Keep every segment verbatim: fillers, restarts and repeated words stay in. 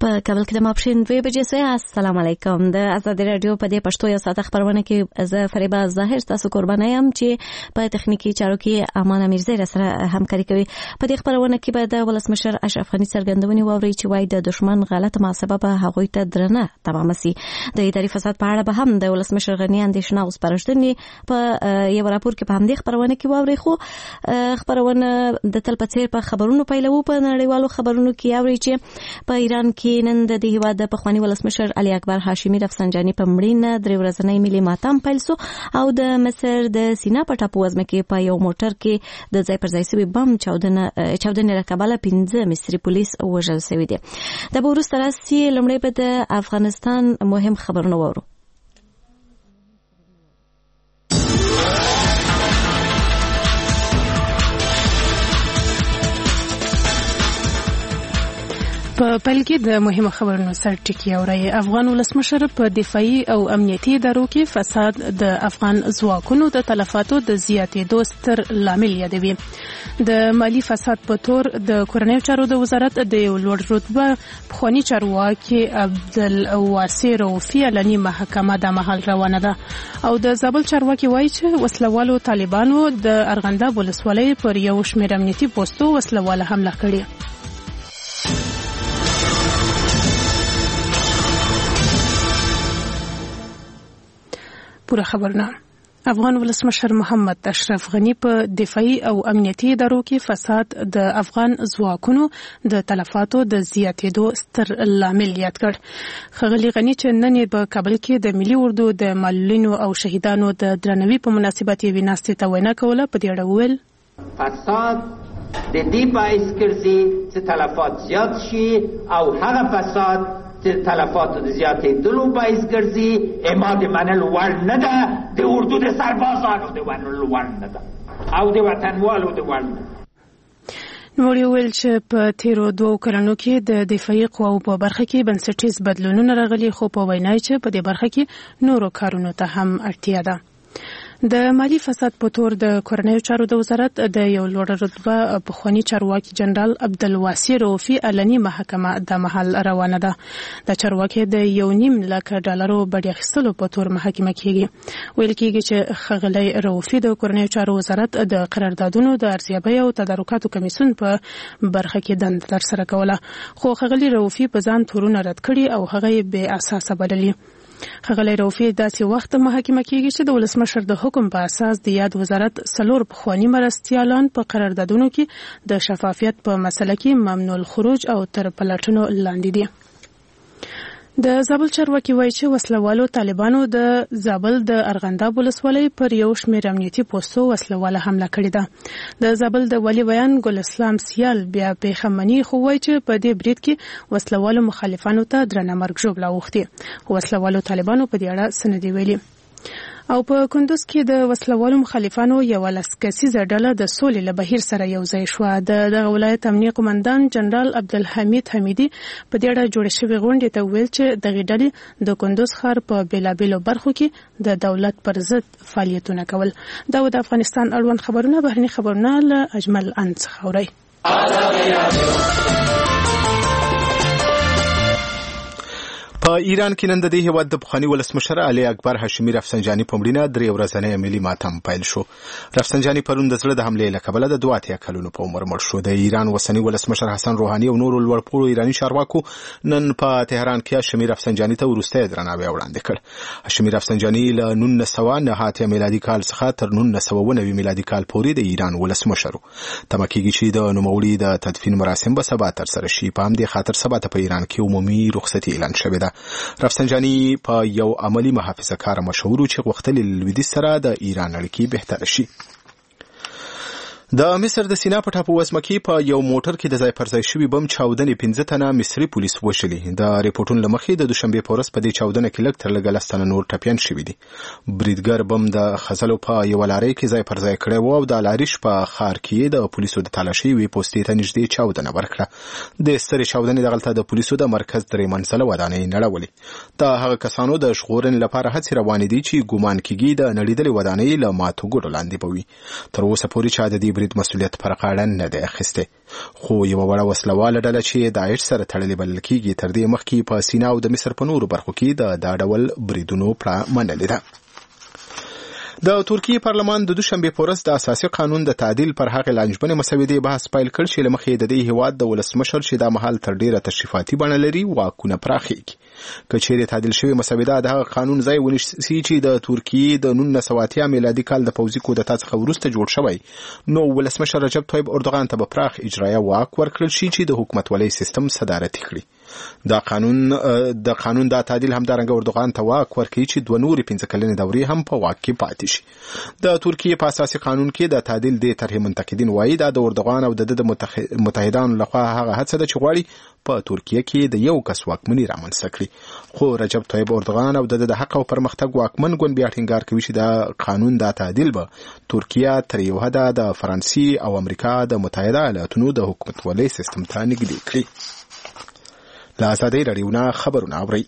په کابل کې د ماپښین دوه بجې سه. السلام علیکم. د آزادۍ رادیو په دې پښتو یو ساعت خبرونه کې زه فریبا ظاهر تاسو قربانه یم چې په تخنیکی چارو کې امانه میرزا سره همکاري کوي. په دې خبرونه کې به د ولسمشر اشرف غنی څرګندونې واوري چې وايي د دشمن غلط محاسبه به هغوی ته درنه تمام سي. د اداري فساد په اړه به هم د ولسمشر غنی اندېښنه او سپارښتنې په یو راپور کې په همدې خبرونه کې واوري. خو خبرونه د تل په څیر په خبرونو پیلوو. په نړیوالو خبرونو کې واوري چې په ایران کې نن د دې هیواد د پخوانی ولسمشر علي اکبر هاشمي رفسنجاني په مړینه درې ورځنی ملي ماتم پیل سو او د مصر د سینا په ټاپو وزمه کې په یو موټر کې د ځای پر ځای سوي بم چاودنه چاودنې راکبله پنځه مصري پولیس وژل شوي دي. د وروسته راځي لومړی به د افغانستان مهم خبرونه وورو. په پیل کې د مهمه خبرونو سر ټکی اوري. افغان ولسمشر په دفاعي او امنیتي ادارو کې فساد د افغان ځواکونو د تلفاتو د زیاتېدو ستر لامل یادوي. د مالی فساد په تور د کورنیو چارو د وزارت د یو لوړ رتبه پخوانی چارواکي عبدالواسع رؤفي علني محکمه د محل روانه ده او د زابل چارواکي وایي چې وسلوالو طالبانو د ارغنداب ولسوالۍ پر یو شمېر امنیتي پوسټو وسلواله حمله کړې. پوره خبرونه. افغان ولسمشر محمد اشرف غنی په دفاعي او امنیتي ادارو کې فساد د افغان ځواکونو د تلفاتو د زیاتېدو ستر لامل یاد کړ. ښاغلي غنی چې نن په کابل کې د ملي اردو د معلولینو او شهیدانو د درناوي په مناسبت یې ناستې ته وینا کوله. په دې اړه وویل فساد د دې باعث ګرځي چې تلفات زیات شي او هغه فساد چې تلفاتو د زیاتېدلو باعث ګرځي اما د منلو وړ نه ده، د اردو د سربازانو د منلو وړ نه ده او د وطنوالو د وړ نه ده. نوړي ویل چې په تیرو دوو کلونو کې د دفاعي قواو په برخه کې بنسټیز بدلونونه راغلي، خو په وینا چې په دې برخه کې نورو کارونو ته هم اړتیا ده. د مالی فساد په تور د کورنیو چارو د وزارت د یو لوړ رتبه پخوانی چارواکي جنرال عبدالواسع رؤفي علني محکمه د محل روانه ده. د چارواکي د یو نیم لک ډالرو بډې اخیستلو په تور محاکمه کیږي. ویل کیږي چې ښاغلی رؤفي د کورنیو چارو وزارت د قراردادونو د ارزیابۍ او تدارکاتو کمیسیون په برخه کې دنده ترسره کوله، خو ښاغلی رؤفي په ځان تورونه رد کړي او هغه بې اساسه بللي. ښاغلی رؤفي داسې وخت محاکمه کیږي چې د ولسمشر د حکم په اساس د یاد وزارت څلور پخواني مرستیالان په قراردادونو کې د شفافیت په مسله کې ممنوع الخروج او تر پلټنو لاندې دي. د زابل چارواکي وایي چې وسلوالو طالبانو د زابل د ارغنداب ولسوالۍ پر یو شمېر امنیتي پوستو وسلواله حمله کړې ده. د زابل د ولي بیان ګل اسلام سیال بیا پیښه مني، خو وایي چې په دې برید کې وسلوالو مخالفانو ته درنه مرګ ژوبله اوښتې. وسلوالو طالبانو په دې اړه څه نه دي ویلي. او په کندوز کې د وسلوالو مخالفانو یو لس کسیزه ډله د سولې له بهیر سره یو ځای شوه. د دغه ولایت امنیه قومندان جنرال عبدالحمید حمیدي په دې اړه جوړې شوې غونډې ته وویل چې دغې ډلې د کندوز ښار په بېلابېلو برخو کې د دولت پر ضد فعالیتونه کول. دا د افغانستان اړوند خبرونه. بهرني خبرونه له اجمل ان څخه اورئ. په ایران کې نن د دې هیواد د پخوانی ولسمشر علي اکبر هاشمي رفسنجاني په مړینه درې ورځنی ملي ماتم پیل شو. رفسنجاني پرون د زړه د حملې له کبله د دوه اتیا کلونو په عمر مړ شو. د ایران اوسني ولسمشر حسن روحاني او نورو لوړپوړو ایراني چارواکو نن په تهران کې هاشمي رفسنجاني ته وروستی درناوی وړاندې کړ. هاشمي رفسنجاني له نولس سوه نهه اتیا میلادي کال څخه تر نولس سوه اووه نوي میلادي کال پورې د ایران ولسمشر و. تمه کېږي چې د نوموړي د تدفین مراسم به سبا ترسره شي. په همدې خاطر سبا ته په ایران کې عمومي رخصتي اعلان شوې ده. رفسنجاني په یو عملی محافظه کار مشهور چې غوښتل لویدیځ سره د ایران اړیکې بهتر شي. د مصر د سینا په ټاپو وزمه کې په یو موټر کې د ځای پر ځای شوي بم چاودنې پنځه تنه مصري پولیس وژلي. د ریپورټونو له مخې د دوشنبې په ورځ په دې چاودنه کې لږ تر لږه لس تنه نور ټپیان شوي دي. بریدګر بم د خزلو په یوه لارۍ کې ځای پر ځای کړی و او د لاریش په ښار کې د پولیسو د تالاشۍ یوې پوستې ته نږدې چاودنه ورکړه. د سترې چاودنې دغلته د پولیسو د مرکز درې منزله ودانۍ نړولې. د هغه کسانو د ژغورنې لپاره هڅې روانې دي چې ګومان کېږي د نړېدلې ودانۍ له ماتو ګوډو لاندې به وي. تر اوسه پورې چا د دې برید مسؤلیت پر غاړه نه دی اخیستی، خو یوه وړه وسلواله ډله چې داعش سره تړلې بلل کېږي تر دې مخکې په سینا او د مصر په نورو برخو کې د دا ډول بریدونو پړه منلې ده. د ترکیې پارلمان د دوشنبې په ورځ د اساسي قانون د تعدیل پر هغې لانجمنې مسودې بحث پیل کړ چې له مخې د دې هیواد د ولسمشر چې دا مهال تر ډیره تشریفاتي بڼه لري واکونه پراخېږي. که چیرې تعدیل شوې مسوده د هغه قانون ځای ونیسي چې د ترکیې د نولس سوه اتیا میلادي کال د پوځي کودتا څخه وروسته جوړ شوی، نو ولسمشر رجب طیب اردوغان ته به پراخ اجرایه واک ورکړل شي چې د حکومتولۍ سیستم صدارتي کړي. دا قانون د قانون دا تعدیل همدارنګه اردوغان ته واک ورکوي چې دوه نورې پنځه کلنې دورې هم په واک کې پاتې شي. د ترکیې په اساسي قانون کې د تعدیل د طرحې منتقدین وایي دا د اردوغان او د د متحدانو لخوا هغه هڅه ده چې غواړي په ترکیه کې د یو کس واکمني رامنځته کړي، خو رجب طیب اردوغان او د د حق او پرمختګ واکمن ګوند بیا ټینګار کوي چې دا قانون دا تعدیل به ترکیه تر یو حده د فرانسې او امریکا د متحده ایالاتونو د حکومتولۍ سیستم ته نږدې کړي. له ازادۍ راډیو نه خبرونه اورئ.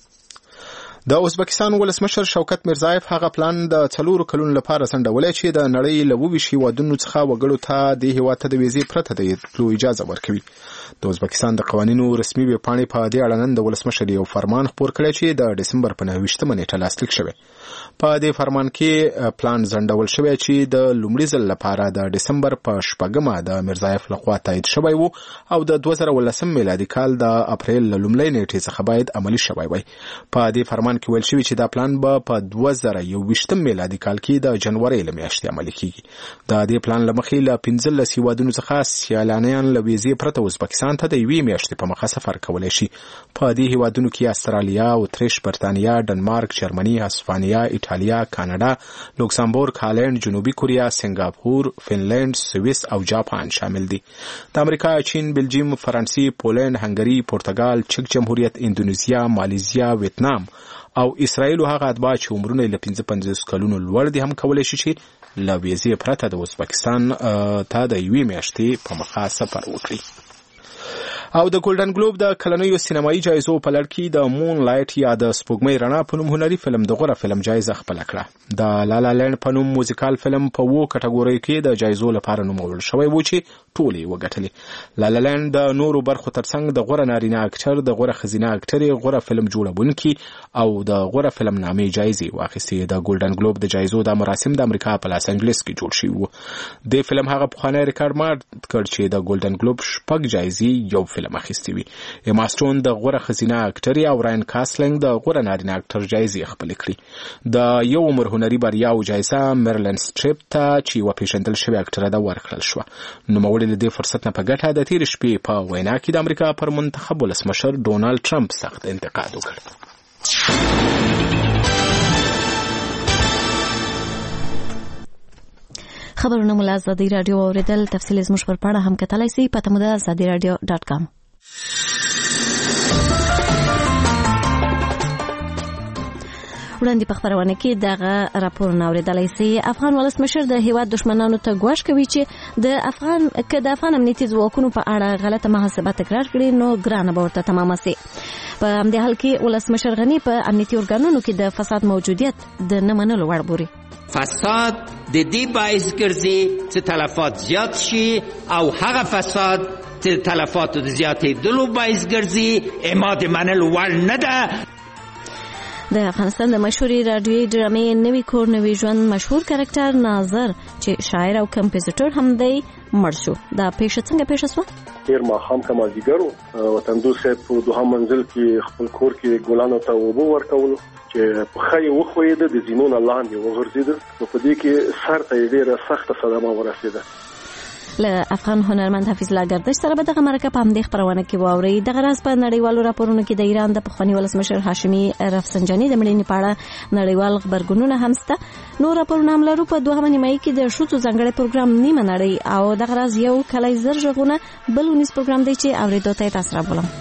د ازبکستان ولسمشر شوکت میرزایف هغه پلان د څلورو کلونو لپاره ځنډولی چې د نړۍ له اوویشت هیوادونو څخه وګړو ته د هیواد ته د ویزې پرته د تلو اجازه ورکوي. د ازبکستان د قوانینو رسمي ویبپاڼې په دې اړه نن د ولسمشر یو فرمان خپور کړی چې د ډسمبر په نهه ویشتمه نیټه لاسلیک شوی. په دې فرمان کې پلان ځنډول شوی چې د لومړي ځل لپاره د ډسمبر په شپږمه د میرزایف لخوا تایید شوی و او د دوه زره ولسم میلادي کال د اپریل له لومړۍ نیټې څخه باید عملي شوی وای. په دې فرمان کې ویل شوی چې دا پلان به په دوه زره یوویشتم میلادي کال کې د جنوري له میاشتې عملي کیږي. د دې پلان له مخې له پنځلس هیوادونو څخه سیلانیان له ویزې پرته ازبکستان ته د یوې میاشتې په مخه سفر کولی شي. په دې هیوادونو کې استرالیا، اتریش، برتانیا، ډنمارک، جرمني، هسپانیا، ایټالیا، کاناډا، لوکسمبورګ، هالند، جنوبي کوریا، سنگاپور، فنلند، سویس او جاپان شامل دي. د امریکا، چین، بلجیم، فرانسې، پولند، هنګري، پرتګال، چک جمهوریت، اندونیزیا، مالیزیا، ویتنام او اسرائیل هغه اتباع چې عمرونه له پنځه پنځوس کلونو لوړ دي هم کولی شي چې له ویزې پرته د ازبکستان ته د یوې میاشتې په مخه سفر وکړي. او د ګولډن ګلوب د کلنیو سینمایي جایزو په لړ کې د مون لایټ یا د سپوږمۍ رڼا په نوم هنري فلم د غوره فلم جایزه خپله کړه. د لالا لینډ په نوم موزیکال فلم په اوو کټګوریو کې د جایزو لپاره نومول شوی و چې ټولې یې وګټلې. لالا لینډ د نورو برخو ترڅنګ د غوره نارینه اکټر، د غوره ښځینه اکټرې، غوره فلم جوړونکي او د غوره فلم نامې جایزې واخیستې. د ګولډن ګلوب د جایزو د مراسم د امریکا په لاس انجلس کې جوړ شوي وو. د فلم هغه پخوانی ریکارډ مات کړ چې د ګولډن ګلوب شپږ جایزې یو فلم اخیستې وي. ایما سټون د غوره ښځینه اکټرې او راین کاسلینګ د غوره نارینه اکټر جایزې خپلې کړې. د یو عمر هنري بریاو جایزه میرلن سټریپ ته چې یوه پیژندل شوې اکټره ده ورکړل شوه. نوموړي له دې فرصت نه په ګټه د تېرې شپې په وینا کې د امریکا پر منتخب ولسمشر ډونالډ ټرمپ سخت انتقاد وکړ. خبرونه مو له ازادي راډیو اوریدل. تفصیل زموږ پر پاڼه هم کتلای شئ. پته مو ده ازادي راډیو ډاټ کام. وړاندې په خبرونه کې دغه راپورونه اوریدلای شئ. افغان ولسمشر د هیواد دښمنانو ته ګواښ کوي چې د افغان که د افغان امنیتي ځواکونو په اړه غلطه محاسبه تکرار کړي نو ګرانه به ورته تمامه سي. په همدې حال کې ولسمشر غني په امنیتي ارګانونو کې د فساد موجودیت د نه منلو وړ بوري. فساد د دې باعث ګرځي چې تلفات زیات شي او هغه فساد چې تلفاتو د زیاتېدلو باعث ګرځي اما د منلو وړ نه ده. د افغانستان د مشهوري رادیویي ډرامې نوی کور نوی ژوند مشهور کرکټر ناظر چې شاعر او کمپوزیټر هم دی مړ شو. دا پیښه څنګه پیښه شوه؟ تیر ماښام که مازدیګر و وطندو صاحب په دوهم منزل کې خپل کور کې ګلانو ته اوبه ورکولو چې پښه یې وښویېده، د زینو نه لاندې وغورځېده، نو په دې کې سر ته یې ډېره سخته صدمه ورسېده. له افغان هنرمند حفیظ الله گردش سره به دغه مرکه په همدې خپرونه کې واورئ. دغه راز په نړیوالو راپورونو کې د ایران د پخواني ولسمشر هاشمي رفسنجاني د مړینې په اړه نړیوال خبرګونونه هم شته. نور راپورونه هم لرو. په دوهمه نیمایي کې د ښځو ځانګړی پروګرام نیمه نړۍ او دغه راز یو کلی زر غږونه بل ونیس پروګرام دی چې اورېدو ته یې تاسو رابولم.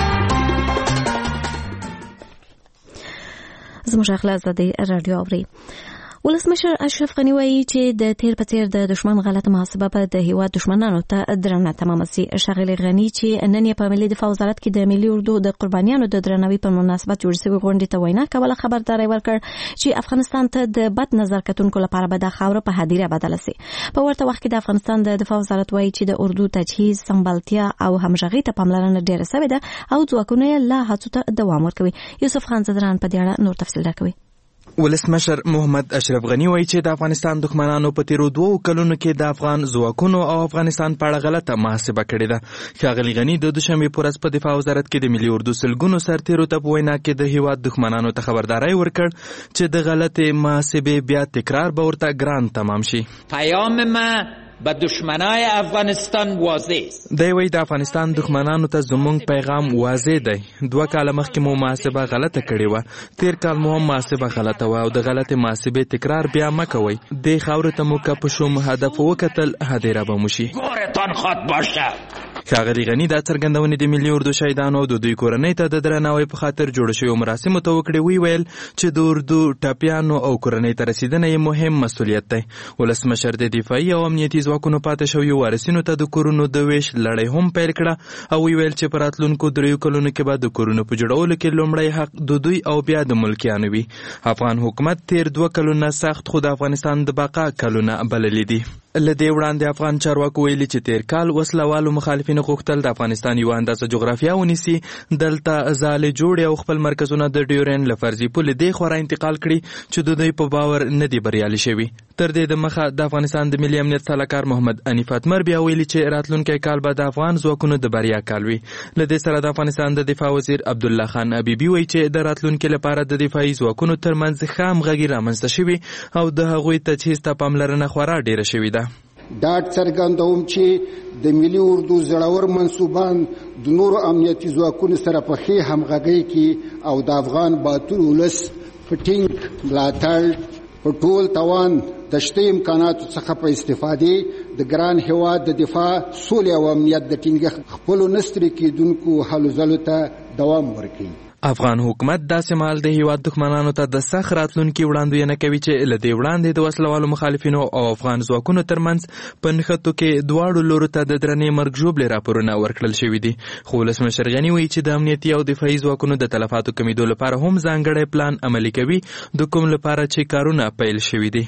زموږ اخلاص د رادیو اوري. ولسمشر اشرف غنی وایي چې د تیر په څیر د دشمن غلطه محاسبه به د هیواد دشمنانو ته درنه تمامه سي. ښاغلي غنی چې نن یې په ملي دفاع وزارت کې د ملي اردو د قربانیانو د درناوي په مناسبت جوړ شوی غونډې ته وینا کوله خبرداری ورکړ چې افغانستان ته د بد نظر کتونکو لپاره به د خاوره په هدیره بدله سي. په ورته وخت کې د افغانستان د دفاع وزارت وایي چې د اردو تجهیز، سمبالتیا او همغږي ته پاملرنه ډیره شوې ده او ځواکونه یې لا هڅو ته دوام ورکوي. یوسف خان زدران په دې اړه نور تفصیل راکوي. ولسمشر محمد اشرف غنی وایي چې د افغانستان دښمنانو په تیرو دوو کلونو کې د افغان ځواکونو او افغانستان په اړه غلطه محاسبه کړې ده. ښاغلي غنی د دوشنبې په ورځ په دفاع وزارت کې د ملي اردو سلګونو سرتیرو ته په وینا کې د هیواد دښمنانو ته خبرداری ورکړ چې د غلطې محاسبې بیا تکرار به ورته ګران تمام شي. پیام ما به دشمنای افغانستان واضح است. دی وایي د افغانستان دښمنانو ته زموږ پیغام واضح دی. دوه کاله مخکې مو محاسبه غلطه کړې وه، تیر کال مو هم محاسبه غلطه وه او د غلطې محاسبې تکرار بیا مه کوئ. دې خاورې ته مو که په شوم هدف وکتل هدیره به مو شي. ګورتان خود باشه. ښاغلي غني دا څرګندونې د ملي اردو شهیدانو او د دوی کورنۍ ته د درناوي په خاطر جوړ شویو مراسمو ته وکړې. وی ویل چې د اردو ټاپیانو او کورنۍ ته رسیدنه یې مهم مسؤلیت دی. ولسمشر د دفاعي او امنیتي ځواکونو پاتې شویو وارثینو ته د کورونو د ویش لړۍ هم پیل کړه او وی ویل چې په راتلونکو دریو کلونو کې به د کورونو په جوړولو کې لومړی حق د دوی او بیا د ملکیانو وي. افغان حکومت تیر دوه کلونه سخت خو د افغانستان د بقا کلونه بللي دي. له دې وړاندې افغان چارواکو ویلي چې تیر کال وسلوالو مخالفینو غوښتل د افغانستان یوه اندازه جغرافیه ونیسي، دلته ځالې جوړې او خپل مرکزونه د ډیورین له فرضي پولې دې خوا انتقال کړي چې د دوی په باور نه دي بریالي شوي. تر دې د مخه د افغانستان د ملي امنیت سلاکار محمد انیف اتمر بیا ویلي چې راتلونکی کال به د افغان ځواکونو د بریا کال وي. له دې سره د افغانستان د دفاع وزیر عبدالله خان حبیبي وایي چې د راتلونکي لپاره د دفاعي ځواکونو ترمنځ ښه همغږي رامنځته شوي او د هغوی تجهیز ته پاملرنه خورا ډیره شوې ده. ډاډ څرګندوم چې د ملي اردو زړور منصوبان د نورو امنیتي ځواکونو سره په ښې همغږۍ کې او د افغان باتور ولس په ټینګ ملاتړ په ټول توان د شته امکاناتو څخه په استفادې د ګران هیواد د دفاع، سولې او امنیت د ټینګښت خپلو نه ستړي کېدونکو هلو ځلو ته دوام ورکوي. افغان حکومت داسې مهال د هیواد دښمنانو ته د سخت راتلونکي وړاندوینه کوي چې له دې وړاندې د وسلوالو مخالفینو او افغان ځواکونو ترمنځ په نښتو کې دواړو لورو ته د درنې مرګ ژوبلې راپورونه ورکړل شوي دي. خو ولسمشر غني وایي چې د امنیتي او دفاعي ځواکونو د تلفاتو کمیدو لپاره هم ځانګړی پلان عملي کوي، د کوم لپاره چې کارونه پیل شوي دي.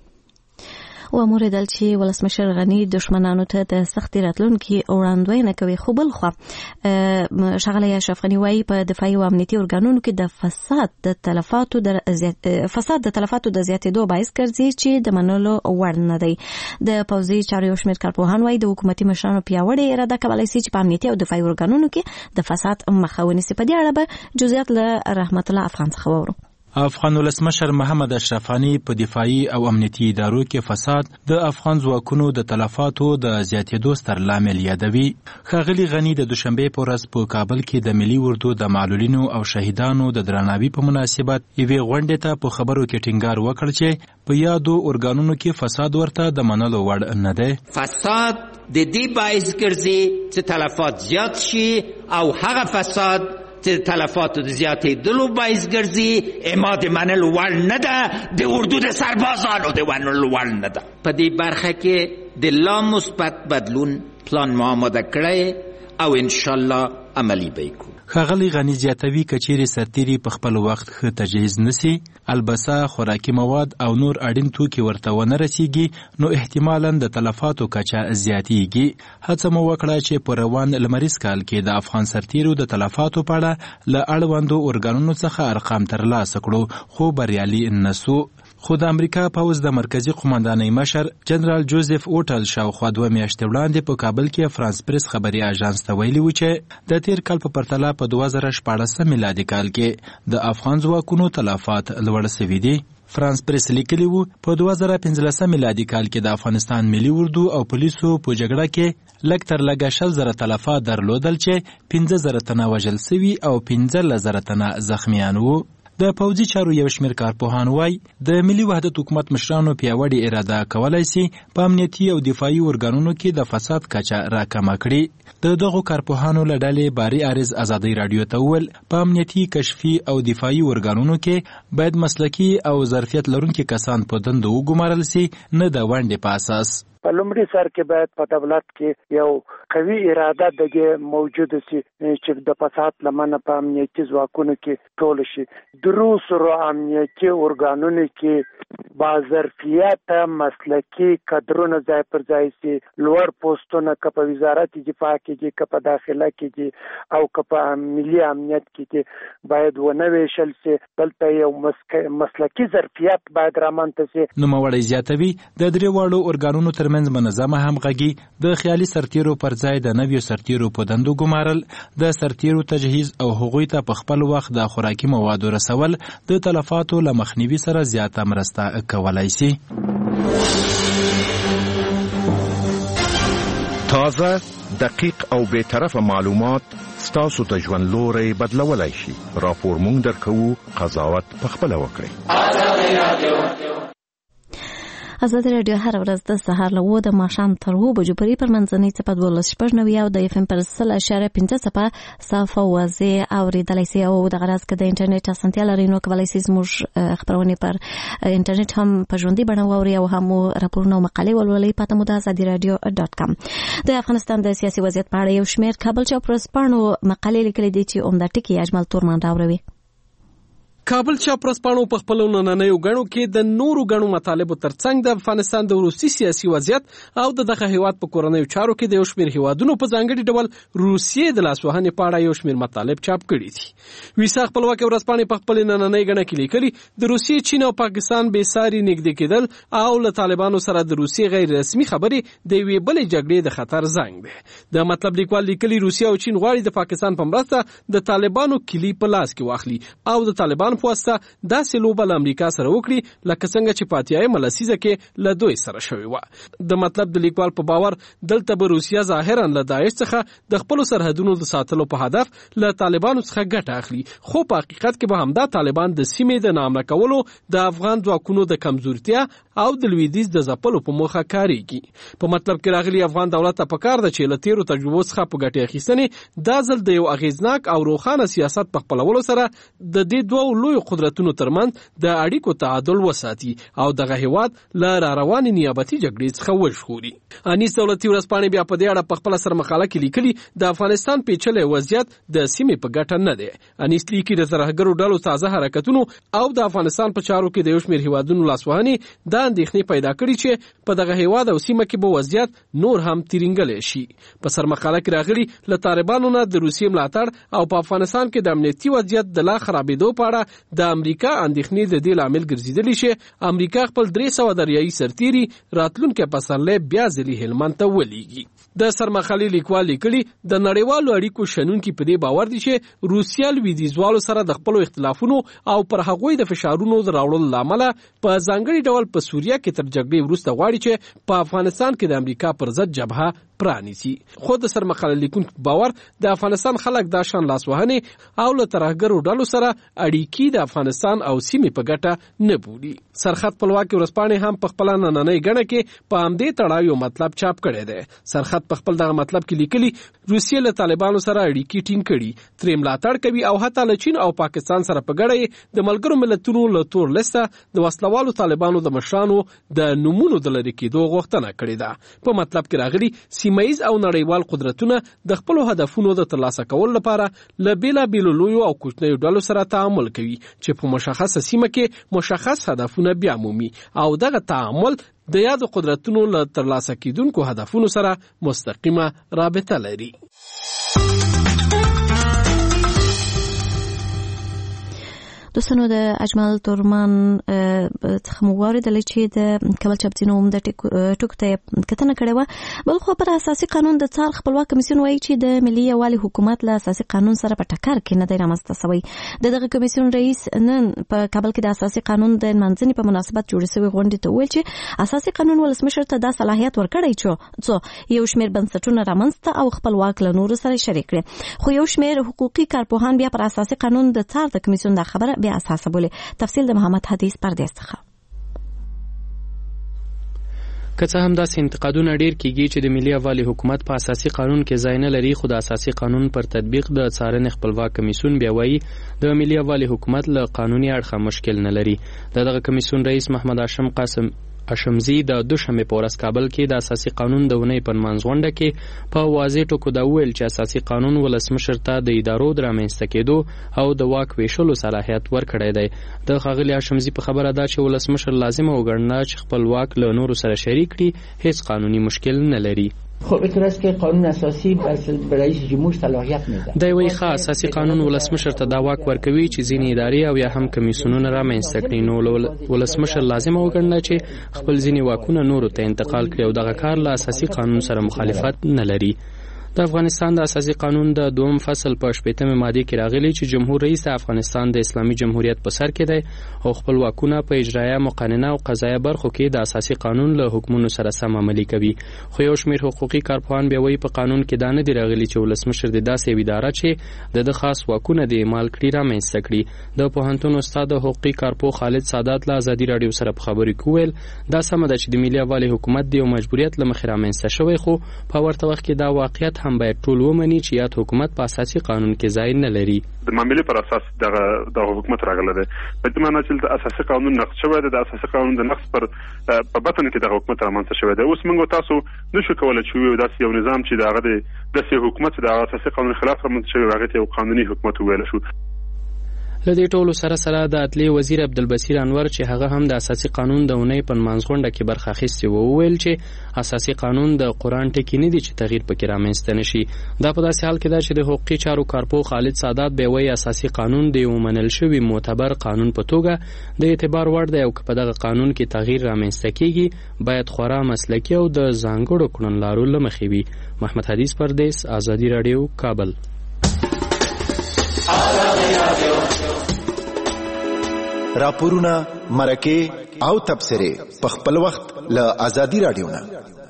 وموریدل چې ولسمشر غنی دشمنانو ته د سختي راتلونکي وړاندوینه کوي. خو بل خو ښاغلی اشرف غنی وایي په دفاعي او امنیتي ارګانونو کې د فساد د تلفاتو د فساد د تلفاتو د زیاتېدو باعث ګرځي چې د منلو وړ نه دی. د پوځي چارو یو شمېر کارپوهان وایي د حکومتي مشرانو پیاوړې اراده کولی شي چې په امنیتي او دفاعي ارګانونو کې د فساد مخه ونیسي. په دې اړه به جزئیات له رحمت الله افغان څخه واورو. افغان ولسمشر محمد اشرف غنی په دفاعي او امنیتي ادارو کې فساد د افغان ځواکونو د تلفاتو د زیاتېدو ستر لامل یادوي. ښاغلي غنی د دوشنبې په ورځ په کابل کې د ملي اردو د معلولینو او شهیدانو د درناوي په مناسبت یوې غونډې ته په خبرو کې ټینګار وکړ چې په یادو ارګانونو کې فساد ورته د منلو وړ نه دی. فساد د دې باعث ګرځي چې تلفات زیات شي او هغه فساد چې تلفاتو د زیاتېدلو باعث ګرځي اما د منلو وړ نه ده، د اردو د سربازانو د منلو وړ نه ده. په دې برخه کې د لا مثبت بدلون پلان ما آماده کړی او انشالله عملی به یې کوو. ښاغلی غني زیاتوي که چیرې سرتیري په خپل وخت ښه تجهیز نسي، البسه، خوراکي مواد او نور اړین توکي ورته ونه رسیږي، نو احتمالاً د تلفاتو کچه زیاتیږي. هڅه مو وکړه چې په روان لمریز کال کې د افغان سرتیرو د تلفاتو په اړه له اړوندو ارګانونو څخه ارقام ترلاسه کړو، خو بریالي نسو. خو د امریکا پوځ د مرکزی قومندانۍ مشر جنرال جوزف اوټل شاوخوا دوه میاشتې وړاندې په کابل کې فرانس پریس خبري اژانس ته ویلي و چې د تیر کال په پرتله په دوه زره شپاړسم میلادي کال کې د افغان ځواکونو تلفات لوړ شوي دي. فرانس پریس لیکلی و په دوه زره پنځلسم میلادي کال کې د افغانستان ملي اردو او پولیسو په جګړه کې لږ تر لږه شل زره تلفات درلودل چې پنځه زره تنه وژل سوي او پنځلس زره تنه زخمیان وو. د پوځي چارو یو شمېر کارپوهان وایي د ملي وحدت حکومت مشرانو پیاوړې اراده کولای شي په امنیتي او دفاعي ارګانونو کې د فساد کچه راکمه کړي. د دغو کارپوهانو له ډلې باري عارض ازادۍ راډیو ته وویل په امنیتي کشفي او دفاعي ارګانونو کې باید مسلکي او ظرفیت لرونکي کسان په دندو وګمارل شي، نه د ونډې په اساس. په لومړي سر کې باید په دولت کې یو قوي اراده دغه موجود شي چې د فساد لمنه په امنیتي ځواکونو کې ټول شي. دروسرو امنیتي ارګانونو کې باظرفیت مسلکي کادرونه ځای پر ځای شي، لوړ پوسټونه که په وزارت دفاع کې که په داخله کې او که په ملي امنیت کې باید ونه ویشل شي. دلته یو مسلکي ظرفیت باید رامنځته شي. نوموړی زیاتوي د درې واړو ارګانونو ترمنځ منظمه همغږي د خیالي سرتیرو پر ځای د نویو سرتیرو په دندو ګمارل، د سرتیرو تجهیز او هغوی ته په خپل وخت د خوراکي موادو رسول د تلفاتو له مخنیوي سره زیاته مرسته کولای شي. تازه، دقیق او بی‌طرفه معلومات ستاسو ته ژوند لوری بدلولای شي. راپور مونږ درکوو، قضاوت پخپله وکړئ. ازادي راډیو هر ورځ د سهار له اوه د ماښام تر اووه بجو پورې پر منځنۍ څپه دولس شپږ نوي او د اف ام پر سل اشاره پنځه څپه صافه واضح اورېدلی سي. او دغه راز که د انټرنیټ اسانتیا لرئ نو کولی سئ زموږ خپرونې پر انټرنیټ هم په ژوندۍ بڼه واورئ او هم راپورونه او مقالې ولولئ. پته مو د ازادي راډیو ډاټ کام. د افغانستان د سیاسي وضعیت په اړه یو شمېر کابل چاپ ورځپاڼو مقالې لیکلي دي چې عمده ټکي اجمل تورمان راوړوي. کابل چاپ ورځپاڼو په خپلو نننیو غړو کې د نورو غړو مطالبو ترڅنګ د افغانستان د روسي سیاسي وضعیت او د دغه هیواد په کورنیو چارو کې د یو شمېر هیوادونو په ځانګړي ډول روسیې د لاسوهنې په اړه یو شمېر مطالب چاپ کړي دي. ویسا خپلواکي ورځپاڼې په خپل نننۍ غړه کې لیکلي د روسیې، چین او پاکستان بې ساري نږدې کېدل او له طالبانو سره د روسیې غیر رسمي خبرې د یوې بلې جګړې د خطر زنګ دی. د مطلب لیکوال لیکلي روسیه او چین غواړي د پاکستان په مرسته د طالبانو کلی په لاس کې واخلي او د طالبانو په واسطه داسې لوبه له امریکا سره وکړي لکه څنګه چې په اتیایمه لسیزه کې له دوی سره شوې وه. د مطلب د لیکوال په باور دلته به روسیه ظاهرا له داعش څخه د خپلو سرحدونو د ساتلو په هدف له طالبانو څخه ګټه اخلي، خو په حقیقت کې به همدا طالبان د سیمې د ناامنه کولو، د افغان ځواکونو د کمزورتیا او د لویدیځ د ځپلو په موخه کاریږي. په مطلب کې راغلي افغان دولت ته پکار ده چې له تیرو تجربو څخه په ګټې اخیستنې دا ځل د یو اغیزناک او روښانه سیاست په خپلولو سره د دې دوو لویو قدرتونو ترمنځ د اړیکو تعادل وساتي او دغه هیواد له را روانې نیابتي جګړې څخه وژغوري. انیس دولتي ورځپاڼې بیا په دې اړه په خپله سرمقاله کې لیکلي د افغانستان پیچلی وضعیت د سیمې په ګټه نه دی. انیس لیکي د ترهګرو ډلو تازه حرکتونو او د افغانستان په چارو کې د یو شمېر هیوادونو لاسوهنې دا اندېښنې پیدا کړي چې په دغه هیواد او سیمه کې به وضعیت نور هم تیرینګلی شي. په سرمقاله کې راغلي له طالبانو نه د روسیې ملاتړ او په افغانستان کې د امنیتي وضعیت د لا خرابېدو په اړه د امریکا اندېښنې د دې لامل ګرځېدلي چې امریکا خپل درې سوه دریایي سرتیري راتلونکي پسرلی بیا ځلې هلمند ته ولیږي. د سرمقالې لیکوال لیکلي د نړیوالو اړیکو شنونکي په دې باور دي چې روسیه لویدیځوالو سره د خپلو اختلافونو او پر هغوی د فشارونو د راوړلو له امله په ځانګړي ډول په سوریه کې تر جګړې وروسته غواړي چې په افغانستان کې د امریکا پر ضد جبهه پرانیسي. خو د سرمقاله لیکونکو باور د افغانستان خلک دا شان لاسوهنې او له ترهګرو ډلو سره اړیکې د افغانستان او سیمې په ګټه نه بولي. سرخط خپلواکي ورځپاڼې هم په خپله نننۍ غڼه کې په همدې تړاو یو مطلب چاپ کړی دی. سرخط په خپل دغه مطلب کې لیکلي روسیې له طالبانو سره اړیکې ټینګ کړي، ترې ملاتړ کوي او حتی له چین او پاکستان سره په ګډه د ملګرو ملتونو له تور لیسته د وسلوالو طالبانو د مشرانو د نومونو د لرې کېدو غوښتنه کړې ده. په مطلب کې راغلي سیمهیز او نړیوال قدرتونه د خپلو هدفونو د ترلاسه کولو لپاره له بیلابیلو لویو او کوچنیو ډلو سره تعامل کوي چې په مشخصه سیمه کې مشخص هدفونه بیا مومي او دغه تعامل د یادو قدرتونو له ترلاسه کیدونکو هدفونو سره مستقیمه رابطه لري. دوستانو د اجمل تورمان څخه مو واورېدل چې د کابل چاپ ځینو عمده ټکو ته کتنه کړې وه. بل خو پر اساسي قانون د څار خپلواک کمیسیون وایي چې د ملي یووالي حکومت له اساسي قانون سره په ټکر کې نه دی رامنځته سوی. د دغه کمیسیون رئیس نن په کابل کې د اساسي قانون د نمانځنې په مناسبت جوړې سوې غونډې ته وویل چې اساسي قانون ولسمشر ته دا صلاحیت ورکړی چې څو یو شمېر بنسټونه رامنځته او خپلواک له نورو سره شریک کړي. خو یو شمېر حقوقي کارپوهان بیا پر اساسي قانون د څار د کمیسیون دا خبره بې اساسه بولي. تفصیل د محمد حدیث پردیس څخه. که څه هم داسې انتقادونه ډیر کیږي چې د ملي یووالي حکومت په اساسي قانون کې ځای نه لري، خو د اساسي قانون پر تطبیق د څارنې خپلواک کمیسیون بیا وایي د ملي یووالي حکومت له قانوني اړخه مشکل نه لري. دغه کمیسیون رئیس محمد هاشم قاسم اشمزی د دوشنبه په ورځ کابل کې د اساسي قانون د ونې په منځغونډه کې په واضح ټکو دا ویل چې اساسي قانون ولسمشر ته د ادارو د رامنځته کېدو او د واک ویشلو صلاحیت ورکړی دی. د ښاغلي اشمزی په خبره ده چې ولسمشر لازمه وګڼله چې خپل واک له نورو سره شریک کړي، هیڅ قانوني مشکل نه لري. خب اعتراض که قانون اساسی به رئیس جمهور صلاحیت میده. دا وی خاص اساسي قانون ولسمشر ته دا واک ورکوي چې ځینې ادارې او یا هم کمیسیونونه رامنځته کړي، نو ولسمشر لازمه وګڼله چې خپل ځینې واکونه نورو ته انتقال کړي او دغه کار له اساسي قانون سره مخالفت نه لري. د افغانستان د اساسي قانون د دوم فصل په شپږمه ماده کې راغلي چې جمهور رئیس د افغانستان د اسلامي جمهوریت په سر کې دی او خپل واکونه په اجرایه، مقننه او قضایه برخو کې د اساسي قانون له حکمونو سره سم عملي کوي. خو یو شمېر حقوقي کارپوهان بیا وایي په قانون کې دا نه دی راغلي چې ولسمشر د داسې یوې اداره چې د خاص واکونه د اعمال کړي رامنځته کړي. د پوهنتون استاد حقوقي کارپوه خالد سادات له ازادي راډیو سره په خبرو کې وویل دا سمه ده چې د ملي یووالي حکومت د یو مجبوریت له مخې رامنځته شوی، خو په ورته وخت کې دا واقعیت هم باید ټول ومني چې یاد حکومت په اساسي قانون کې ځای نه لري. د معاملې پر اساس دغه د حکومت راغله ده په دې معنی چې د اساسي قانون نقض شوی دی. د اساسي قانون د نقض پر په بطن کې د حکومت رامنځته شوی دی. اوس موږ تاسو نشو کولای چې یو داسې یو نظام چې دغه د داسې حکومت د اساسي قانون خلاف رامنځته شوی هغه ته یو قانوني حکومت ویل شو. له دې ټولو سره سره د عدلیې وزیر عبدالبصیر انور چې هغه هم د اساسي قانون د اونۍ په منځغونډه کې برخه اخیستې وه وویل چې اساسي قانون د قرآن ټکي نه دي چې تغییر پکې رامنځته نشي. دا په داسې حال کې ده چې د حقوقي چارو کارپوه خالد سادات بیا وایي اساسي قانون د یو منل شوي معتبر قانون په توګه د اعتبار وړ دی او که په دغه قانون کې تغییر رامنځته کیږي باید خورا مسلکي او د ځانګړو کړنلارو له مخې وي. محمد حدیث پردیس، ازادي راډیو، کابل. راپورونه، مرکه او تبصره په خپل وخت له ازادي راډیو نه.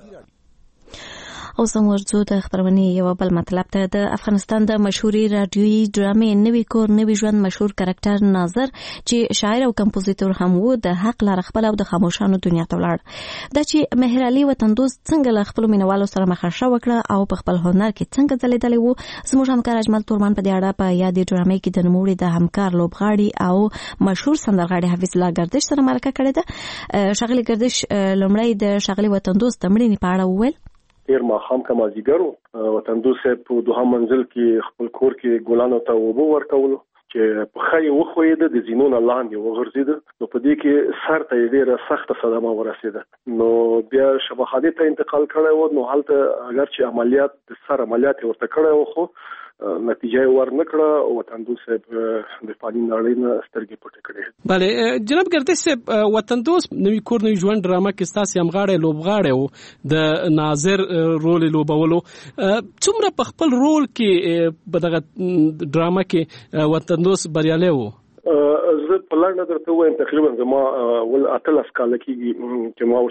اوس هم ورځو د خبرونې یو بل مطلب ته. د افغانستان د مشهوري رادیويي ډرامې نوی کور نوی ژوند مشهور کرکټر ناظر چې شاعر او کمپوزیتور هم وو د حق لار خپل او د خاموشانو دنیا ته ولاړ. دا چې مهر علي وطندوست څنګه له خپل مینوالو سره مخاشه وکړه او په خپل هنر کې څنګه ځلیدلی وو، زموږ همکار اجمل تورمان په دې اړه په یادې ډرامې کې د نوموړي د همکار لوبغاړي او مشهور سندرغاړي حفیظ الله گردش سره مرکه کړې ده. ښاغلي گردش لومړی د ښاغلي وطندوست د مړینې په اړه وویل. تیر ماښام که مازدیګر وطندوست صاحب په دوهم منزل کې خپل کور کې ګلانو ته اوبه ورکولو چې پښه یې وښویېده، د زینو نه لاندې وغورځېده، نو په دې کې سر ته یې ډېره سخته صدمه ورسېده. نو بیا شفاخانې ته انتقال کړی و. نو هلته اگر چې عملیات د سر عملیات یې ورته کړی و خو نتیجه یې ور نه کړه. وطندوست صاحب د فاني نړۍ نه سترګې پټې کړې. بله جناب گردش صاحب، وطندوست نوی کور نوی ژوند ډرامه کې ستاسې همغاړی لوبغاړی و د ناظر رول یې لوبولو. څومره په خپل رول کې په دغه ډرامه کې وطندوست بریالی و؟ زه په لنډه درته ووایم تقریبا زما ول اتلس کاله کېږي چې ما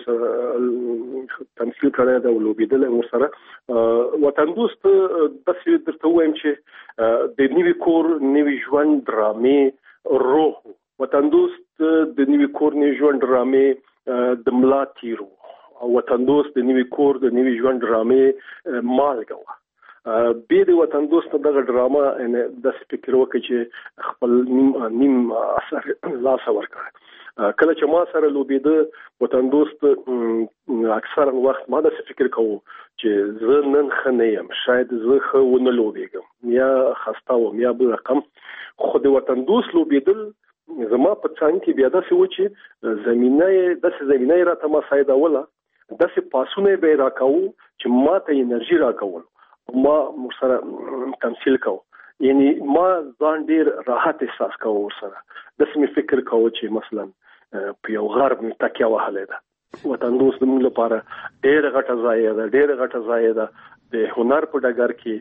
ورسره تمثیل کړی دی او لوبېدلی ورسره. وطندوست داسې درته ووایم چې د نوي کور نوي ژوند ډرامې روح و. وطندوست د نوي کور نوي ژوند ډرامې د ملا تیر و او وطندوست د نوي کور د نوي ژوند ډرامې مالګه وه. بې د وطندوست دغه ډرامه داسې فکر وکړي چې خپل نیم نیم اثر لاسه ورکړی. کله چې ما سره لوبېده وطندوست اکثرا وخت ما داسې فکر کوو چې زه نن ښه نه یم، شاید زه ښه ونه لوبېږم، یا خسته وم یا بل رقم. خو د وطندوست لوبېدل زما په څنګ کې بیا داسې و چې زمینه یې داسې زمینه یې راته مساعدوله، داسې پاسونه به یې راکوو چې ما ته انرژي راکول، ما ورسره تمثیل کوو. یعنی ما ځان ډیر راحت احساس کوو ورسره. داسې مې فکر کوو چې مثلا په یو غر مې تکیه وهلې ده. وطندوست زموږ لپاره ډېره غټه ځای ده، ډېره غټه ځای ده د هنر په ډګر کې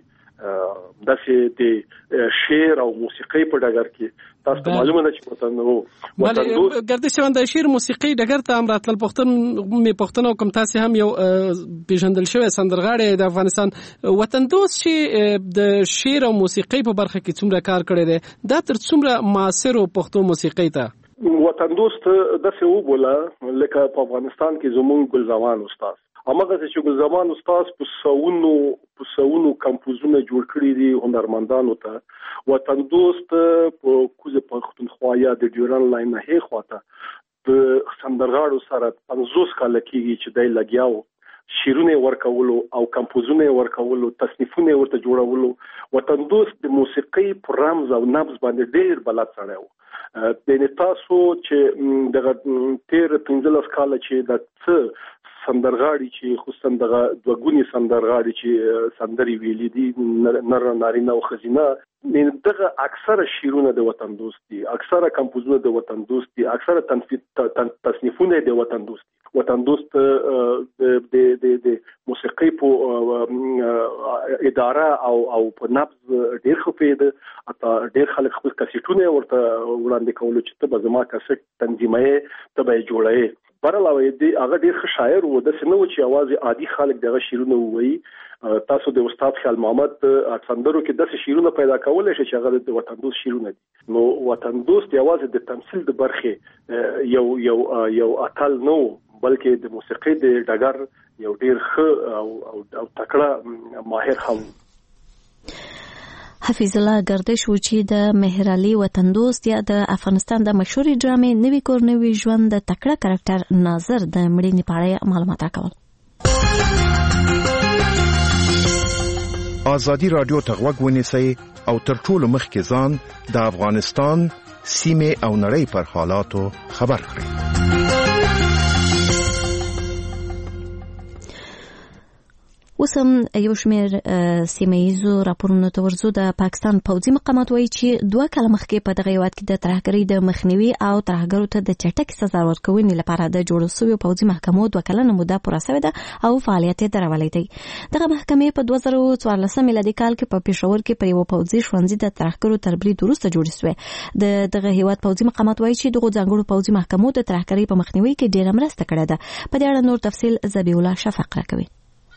داسې د شعر او موسیقي په ډګر کې تاسو معلومه ده چې وطن وو وطن دوست ګردش شوند د شعر موسیقي ډګر ته هم راتل پښتون می پښتون کوم تاسو هم یو پیژندل شوی سندرغاړی د افغانستان وطن دوست چې د شعر او موسیقي په برخه کې څومره کار کړی دی دا تر څومره معاصر پښتو موسیقي ته وطن دوست داسې وبوله لکه په افغانستان کې زموږ ګلزمان استاد همغه چې ګلزمان استاد په سونو په سونو کمپوزونه جوړ کړی دي هنرمندانو ته وطن دوست په کوزه پښتونخوا یا د ډیورن لاین نه هي خواته د سندرغاړو سره پنځوس کال کېږي چې دای لګیاو شیرونه ورکولو او کمپوزونه ورکولو تصنیفونه ورته جوړولو وطن دوست د موسیقي پر رمز او نبض باندې ډېر بلد سره و د تاسو چې دغه تیر پنځلس کال چې د څه سندرغاړي چې خصوصا دغه دوګونی سندرغاړي چې سندري ویلي دي نر نارینه او خزینه دغه اکثره شیرونه د وطن دوست دي اکثره کمپوزونه د وطن دوست دي اکثره تصنیفونه د وطن دوست دي وطن دوست د د د موسیقي په اداره او او په نبض ډیر خپید اته ډیر خلک خپل کسټونه ورته وړاندې کول چې ته به زما کسټ تنظیمې ته به جوړې برلاوي دی هغه ډیر ښه شاعر و د سينو چې आवाज عادي خلک دغه شیرونه وایي تاسو د استاد خیال محمد اکسندرو کې د شیرونه پیدا کولای شي چې هغه د وطن دوست شیرونه دي نو وطن دوست یوازې د تمثيل د برخه یو یو یو اتل نو بلکې د موسیقي د ډګر یو ډیر ښه او او تکړه ماهر هم حفیظ الله گردش و چې د مهر علي وطن دوست یا د افغانستان د مشهوري ډرامې نوی کور نوی ژوند د تکړه کریکټر ناظر د مړینې په اړه معلومات راکول. ازادي رادیو ته غوږ ونیسئ او تر ټولو مخکې ځان د افغانستان سیمه او نړۍ پر حالاتو خبر کړئ. وسم یو شمیر سیمایزو راپورونو ته ورزو د پاکستان پوځي مقامات وایي چې دوه کاله مخکې په دغه هیواد کې د ترهګرۍ د مخنیوي او ترهګرو ته د چټک سزا ورکونې لپاره د جوړ شوی پوځي محکمو دوه کلنه موده پوره شوې ده او فعالیت یې درولې دی. دغه محکمې په دوه زره څوارلسم میلادي کال کې په پېښور کې په یو پوځي ښوونځي د ترهګرو تر برید وروسته جوړې شوې. د دغه هیواد پوځي مقامات وایي چې دغه ځانګړو پوځي محکمو د ترهګرۍ په مخنیوي کې ډېره مرسته کړې ده. په دې اړه نور تفصیل ذبیح الله شفق راکوي.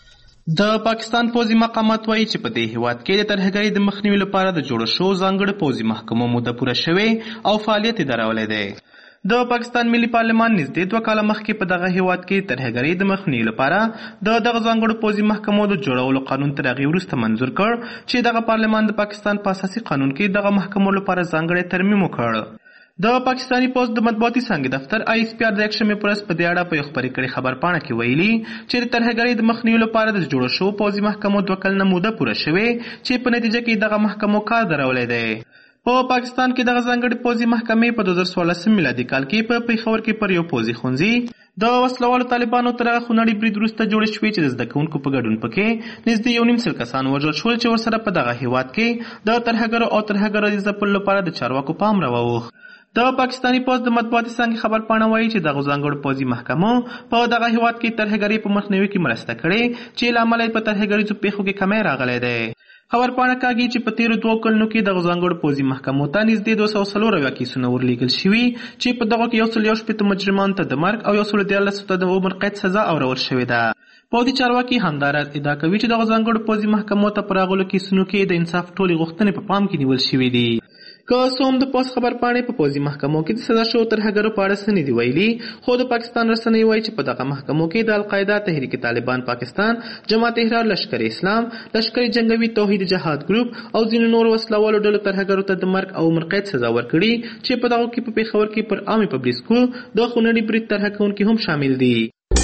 د پاکستان پوځي مقامات وایي چې په دې هیواد کې د ترهګرۍ د مخنیوي لپاره د جوړ شو ځانګړي پوځي محکمو موده پوره شوې او فعالیت یې درولې دی. د پاکستان ملي پارلمان نږدې دوه کاله مخکې په دغه هیواد کې ترهګرۍ د مخنیوي لپاره د دغه ځانګړو پوځي محکمو د جوړولو قانون تر هغې وروسته منظور کړ چې دغه پارلمان د پاکستان په اساسي قانون کې دغه محکمو لپاره ځانګړی ترمیم وکړ. د پاکستاني پوځ د مطبوعاتي څانګې دفتر آی اس پی آر د یکشنبې په ورځ په دې اړه په یو خپرې کړې خبرپاڼه کې ویلي چې د ترهګرۍ د مخنیوي لپاره د جوړ شوو پوځي محکمو دوه کلنه موده پوره شوې چې په نتیجه کې دغه محکمو کار درولی دی. په پاکستان کې دغه ځانګړي پوځي محکمې په دوه زره څوارلسم میلادي کال کې په پیښور کې پر یو پوځي ښوونځي د وسلوالو طالبانو تر هغه خونړي برید وروسته جوړې شوې چې د زده کوونکو په ګډون پکې نږدې یو نیم سل کسان وژل شول چې ورسره په دغه هیواد کې د ترهګرو او ترهګرو د ځپلو لپاره د چارواکو پام راووښت. د پاکستاني پوځ د مطبوعاتي څانګې خبرپاڼه وایي چې دغه ځانګړو پوځي محکمو په دغه هیواد کې ترهګرۍ په مخنیوي کې مرسته کړې چې له امله یې په ترهګریزو پیښو کې کمی راغلی دی. خبرپاڼه کاږي چې په تیرو دوو کلونو کې دغه ځانګړو پوځي محکمو ته نږدې دوه سوه څلور اویا کیسونه ورلیږل شوي چې په دغو کې یو سل یو شپېته مجرمانو ته د مرګ او یو سل دیارلسو ته د عمر قید سزا اورول شوې ده. پوځي چارواکي همداراز ادعا کوي چې دغه ځانګړو پوځي محکمو ته په راغلو کیسونو کې د انصاف ټولې غوښتنې په پام کې نیول شوې دي. که څه هم د پوځ خبرپاڼې په پوځي محکمو کې د سزا شوو ترهګرو په اړه څه نه دي ویلي خو د پاکستان رسنۍ وایي چې په دغه محکمو کې د القاعده تحریک طالبان پاکستان جماعت احرار لشکر اسلام لشکر جنگوي توحید جهاد ګروپ او ځینو نور وسلوالو ډلو ترهګرو ته د مرګ او عمر قید سزا ورکړي چې په دغو کې په پیښور کې پر عامې پبلیسکو د خونړي برید طرحه کوونکي هم شامل دي.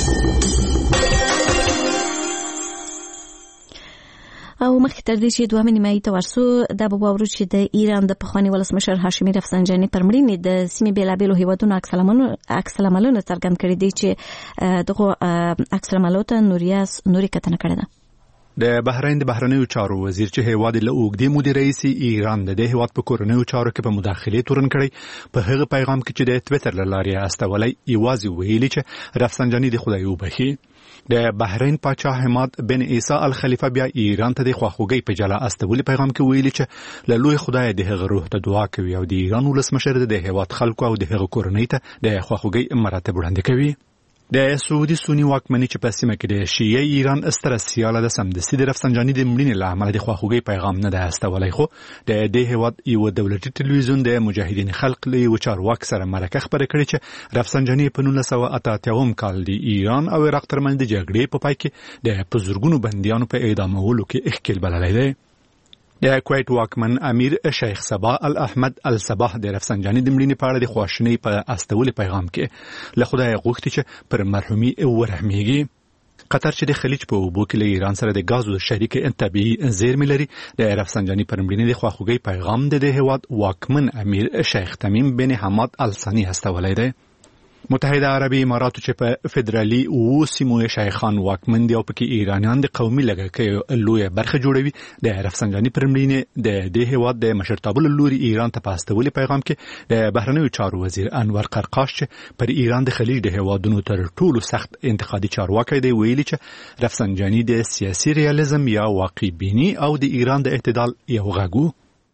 او مخکې تر دې چې دوه نیمایي ته ورسو دا به واورو چې د ایران د پخواني ولسمشر هاشمي رفسنجاني پر مړینې د سیمې بېلابېلو هیوادونو عکس العملونه څرګند کړي دي چې دغو عکس العملو ته نوري کتنه کړې ده. د بحرین د بهرنیو چارو وزیر چې هیواد له اوږدې مودې راهیسې ایران د دې هیواد په کورنیو چارو کې په مداخلې تورن کړی په هغه پیغام کې چې د ټویټر له لارې استولی یوازې ویلي چې رفسنجاني د خدای وبخي. د بحرین پاچا حماد بن عیسی الخلیفه بیا ایران ته د خواخوږۍ په جلا استولي پیغام کې ویلي چې له لوی خدای د هغه روح ته دعا کوي او د ایران ولسمشر د هیواد خلکو او د هغه کورنۍ ته د خواخوږۍ مراتب وړاندې کوي. د سعودي سنی واکمنۍ چې په سیمه کې د شیعه ایران ستره سیاله د سمدستي د رفسنجاني د مړینې له امله د خواخوږۍ پیغام نه دی استولی، خو د دې هیواد یو دولتي ټلویزیون د مجاهدین خلق له یو چارواکي سره مرکه خبره کړې چې رفسنجاني په نولس سوه اته اتیاوم کال د ایران او عراق ترمنځ د جګړې په پای کې د په زرګونو بندیانو په اعدامولو کې ښکېل بللی دی. د کویت واکمن امیر شیخ صباح الاحمد الصباح د رفسنجاني د مړینې په اړه د خواشینۍ په استولي پیغام کې له خدای غوښتي چې پر مرحومي ورحمیږي. قطر چې د خلیج په اوبو کې له ایران سره د غازو شریک طبیعي زیرمې لري، د رفسنجاني پر مړینې د خواخوږۍ پیغام د دې هیواد واکمن امیر شیخ تمیم بن حماد الثاني استولی دی. متحده عربي اماراتو چې په فدرالي او سیمو شیخان واکمن دي او پکې ایرانیان د قومي لږکیو لویه برخه جوړوي، د رفسنجاني پر مړینې د دې هیواد د مشرتابه له لوري ایران ته په استولي پیغام کې د بهرنیو چارو وزیر انور قرقاش چې پر ایران د خلیج د هیوادونو تر ټولو سخت انتقادي چارواکی دی ویلي چې رفسنجاني د سیاسي ریالیزم یا واقع بینی او د ایران د اعتدال یو غږ.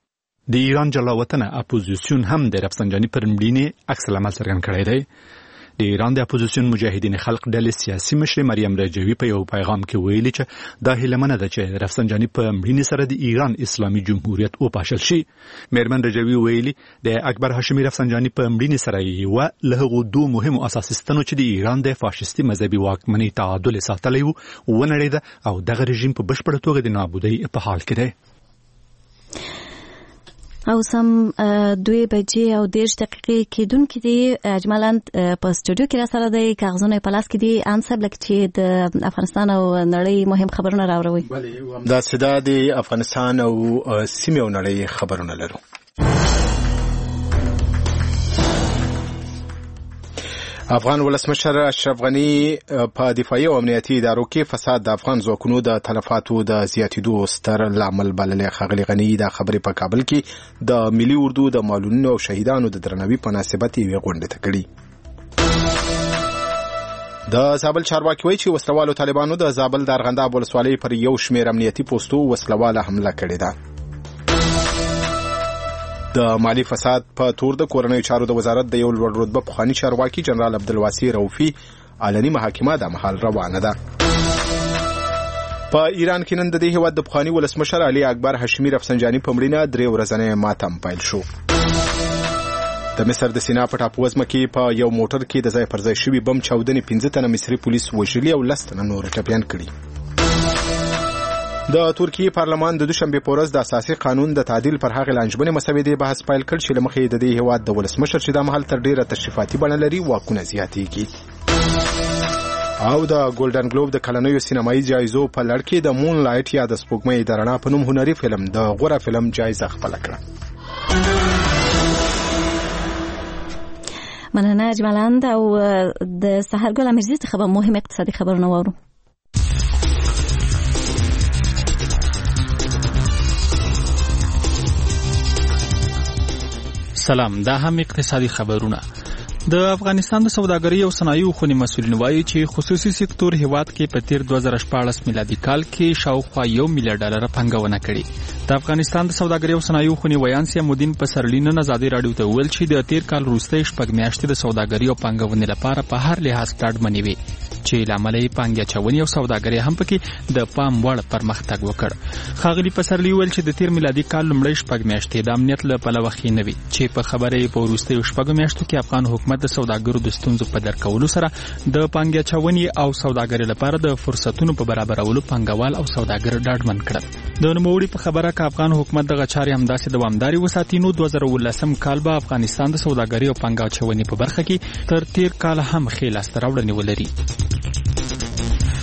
د ایران جلاوطنه اپوزیسیون هم د رفسنجاني پر مړینې عکس العمل څرګند کړی دی. د ایران د اپوزیسیون مجاهدین خلق ډلې سیاسي مشر مریم رجوی په یو پیغام کې ویلي چې دا هیلمنه ده چې رفسنجاني په مړینې سره د ایران اسلامي جمهوریت وپاشل شي. میرمن رجوی ویلي د اکبر هاشمي رفسنجاني په مړینې سره یو له هغو دوه مهمو اساسي ستنو چې د ایران د فاشیستي مذهبي واکمنۍ تعادل ساتلی و ونړېده او دغه رژیم په بشپړه توګه د نابودۍ په حال کې دی. او سم دوی بجې او دیرش دقیقې کېدونکې دي. اجمالاً په سټوډیو کې را سره دی کاغذونه په لاس کې دي. انصب لکه چې د افغانستان او نړۍ مهم خبرونه راوروي. دا صدا د افغانستان او سیمې او نړۍ خبرونه لرو. افغان ولسمشر اشرف غنی په دفاعي او امنیتي ادارو کې فساد د افغان ځواکونو د تلفاتو د زیاتېدو ستر لامل بللی. ښاغلي غنی دا خبرې په کابل کې د ملي اردو د معلولینو او شهیدانو د درناوي په مناسبت یوې غونډې ته کړي. د زابل چارواکي وایي چې وسلوالو طالبانو د زابل د ارغنداب ولسوالۍ پر یو شمېر امنیتي پوستو وسلواله حمله کړې ده. د مالی فساد په تور د کورنیو چارو د وزارت د یو لوړ رتبه پخواني چارواکي جنرال عبدالواسي روفي علني محاکمه د مهال روانه ده. په ایران کې نن د دې هیواد د پخواني ولسمشر علي اکبر هاشمي رفسنجاني په مړینه درې ورځنی ماتم پیل شو. د مصر د سینا په ټاپووزمه کې په یو موټر کې د ځای پر ځای شوي بم چاودنې پنځه تنه مصري پولیس وژلي او لس تنه نور ټپیان کړي. د ترکیې پارلمان د دوشنبه په ورځ د اساسي قانون د تعدیل پر هغه لانجمنې مسودې بحث پیل کړ چې لمخې د دې هیواد د ولسمشر چې د مهال تر ډیره تشریفاتي بڼه لري واکونه زیاتېږي. او د ګولډن ګلوب د کلنیو سینمایي جایزو په لړ کې د مون لایټ یا د سپوږمۍ د رڼا په نوم هنري فلم د غوره فلم جایزه خپله کړه. مننه اجمالاً. او د سحرګل امیرزي څخه به مهم اقتصادي خبرونه واورو. سلام، دا هم اقتصادي خبرونه. د افغانستان د سوداګرۍ او صنایعو خونې مسؤلین وایي چې خصوصي سکتور هیواد کې په تیر دوه زره شپاړس میلادي کال کې شاوخوا یو میلیارډ ډالر پانګونه کړې. د افغانستان د سوداګرۍ او صنایعو خونې ویان سیمودین په سرلي نن ازادي راډیو ته ویل چې د تیر کال وروستۍ شپږ میاشتې د سوداګرۍ او پانګونې لپاره په هر لحاظ ډاډمنې وي چې لامل یې پانګې اچونې او سوداګرۍ هم پکې د پام وړ پرمختګ وکړ. ښاغلي پسرلي ویل چې د تیر میلادي کال لومړۍ شپږ میاشتې د امنیت له پلوه ښې نه وي چې په خبره یې په وروستیو شپږو میاشتو کې افغان حکومت د سوداګرو د ستونزو په درک کولو سره د پانګې اچونې او سوداګرۍ لپاره د فرصتونو په برابرولو پانګوال او سوداګر ډاډمن کړل. د نوموړي په خبره که افغان حکومت دغه چارې همداسې دوامداري وساتي نو دوه زره اوولسم کال به افغانستان د سوداګرۍ او پانګه اچونې په برخه کې تر تیر کال هم ښې لاسته راوړنې ولري.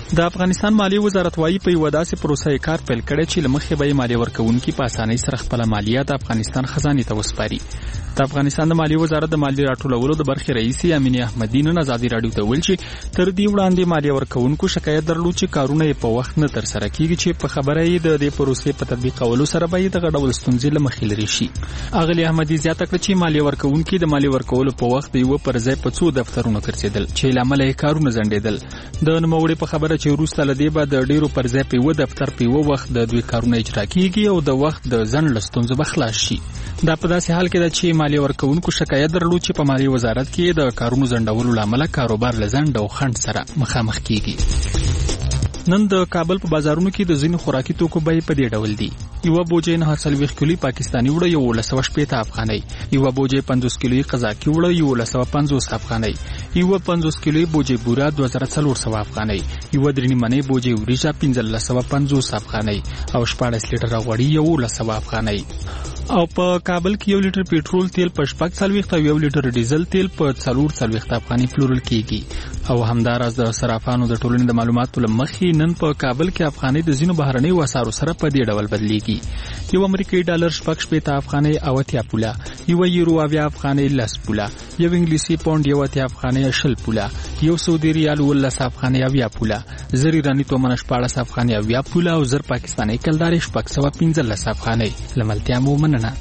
د افغانستان مالیې وزارت وايي په یوه داسې پروسه یې کار پیل کړی چې له مخې به یې مالیه ورکوونکي په اسانۍ سره خپله مالیه د افغانستان خزانې ته وسپاري. د افغانستان د مالیې وزارت د مالیې راټولولو د برخې رئیس امینې احمدي نن ازادي راډیو ته ویل چې تر دې وړاندې مالیه ورکوونکو شکایت درلود چې کارونه یې په وخت نه ترسره کیږي چې په خبره یې د دې پروسې په تطبیقولو سره به یې دغه ډول ستونزې له مخې لرې شي. اغلې احمدي زیاته کړه چې مالیه ورکوونکي د مالیې ورکولو په وخت د یوه پر ځای په څو دفترونو ګرځېدل چې له امله یې کارونه ځنډېدل. د نوموړي په خبره چې وروسته له دې به د ډېرو پر ځای په یوه دفتر په یوه وخت د دوی کارونه اجرا کیږي او د وخت د ځنډ له ستونزو به خلاص شي. دا په داسې حال کې ده چې مالیه ورکوونکو شکایت درلود چې په مالیې وزارت کې د کارونو ځنډولو له امله کاروبار له ځنډ او خنډ سره مخامخ کیږي. نن د کابل په بازارونو کې د ځینو خوراکي توکو بیې په دې ډول دي. یوه بوجۍ نهه څلوېښت کیلوي پاکستاني وړه یولس سوه شپېته افغانۍ، یوه بوجۍ پنځوس کیلوي قزاقي وړه یولس سوه پنځوس افغانۍ، یوه پنځوس کیلوي بوجۍ بوره دوه زره څلور سوه افغانۍ، یوه درې نیمنۍ بوجۍ وریجه پنځلس سوه پنځوس افغانۍ او شپاړس لیټره غوړي یولس سوه افغانۍ. او په کابل کې یو لیټر پیټرول تیل په شپږ څلوېښت او یو لیټر ډیزل تیل په څلور څلوېښت افغانۍ پلورل کیږي. او همداراز د صرافانو د ټولنې د معلوماتو له مخې نن په کابل کې افغانۍ د ځینو بهرنیو اسعارو سره په دې ډول بدلیږي. یو امریکایي ډالر شپږ شپېته افغانۍ او اتیا پوله، یو یورو اویا افغانۍ لس پوله، یو انګلیسي پاونډ یو اتیا افغانۍ شل پوله، یو سعودي ریال اوولس افغانۍ اویا پوله، زر ایراني تومنه شپاړس افغانۍ اویا پوله او زر پاکستاني کلدارې شپږ سوه پنځلس افغانۍ. له ملتیا مو مننه.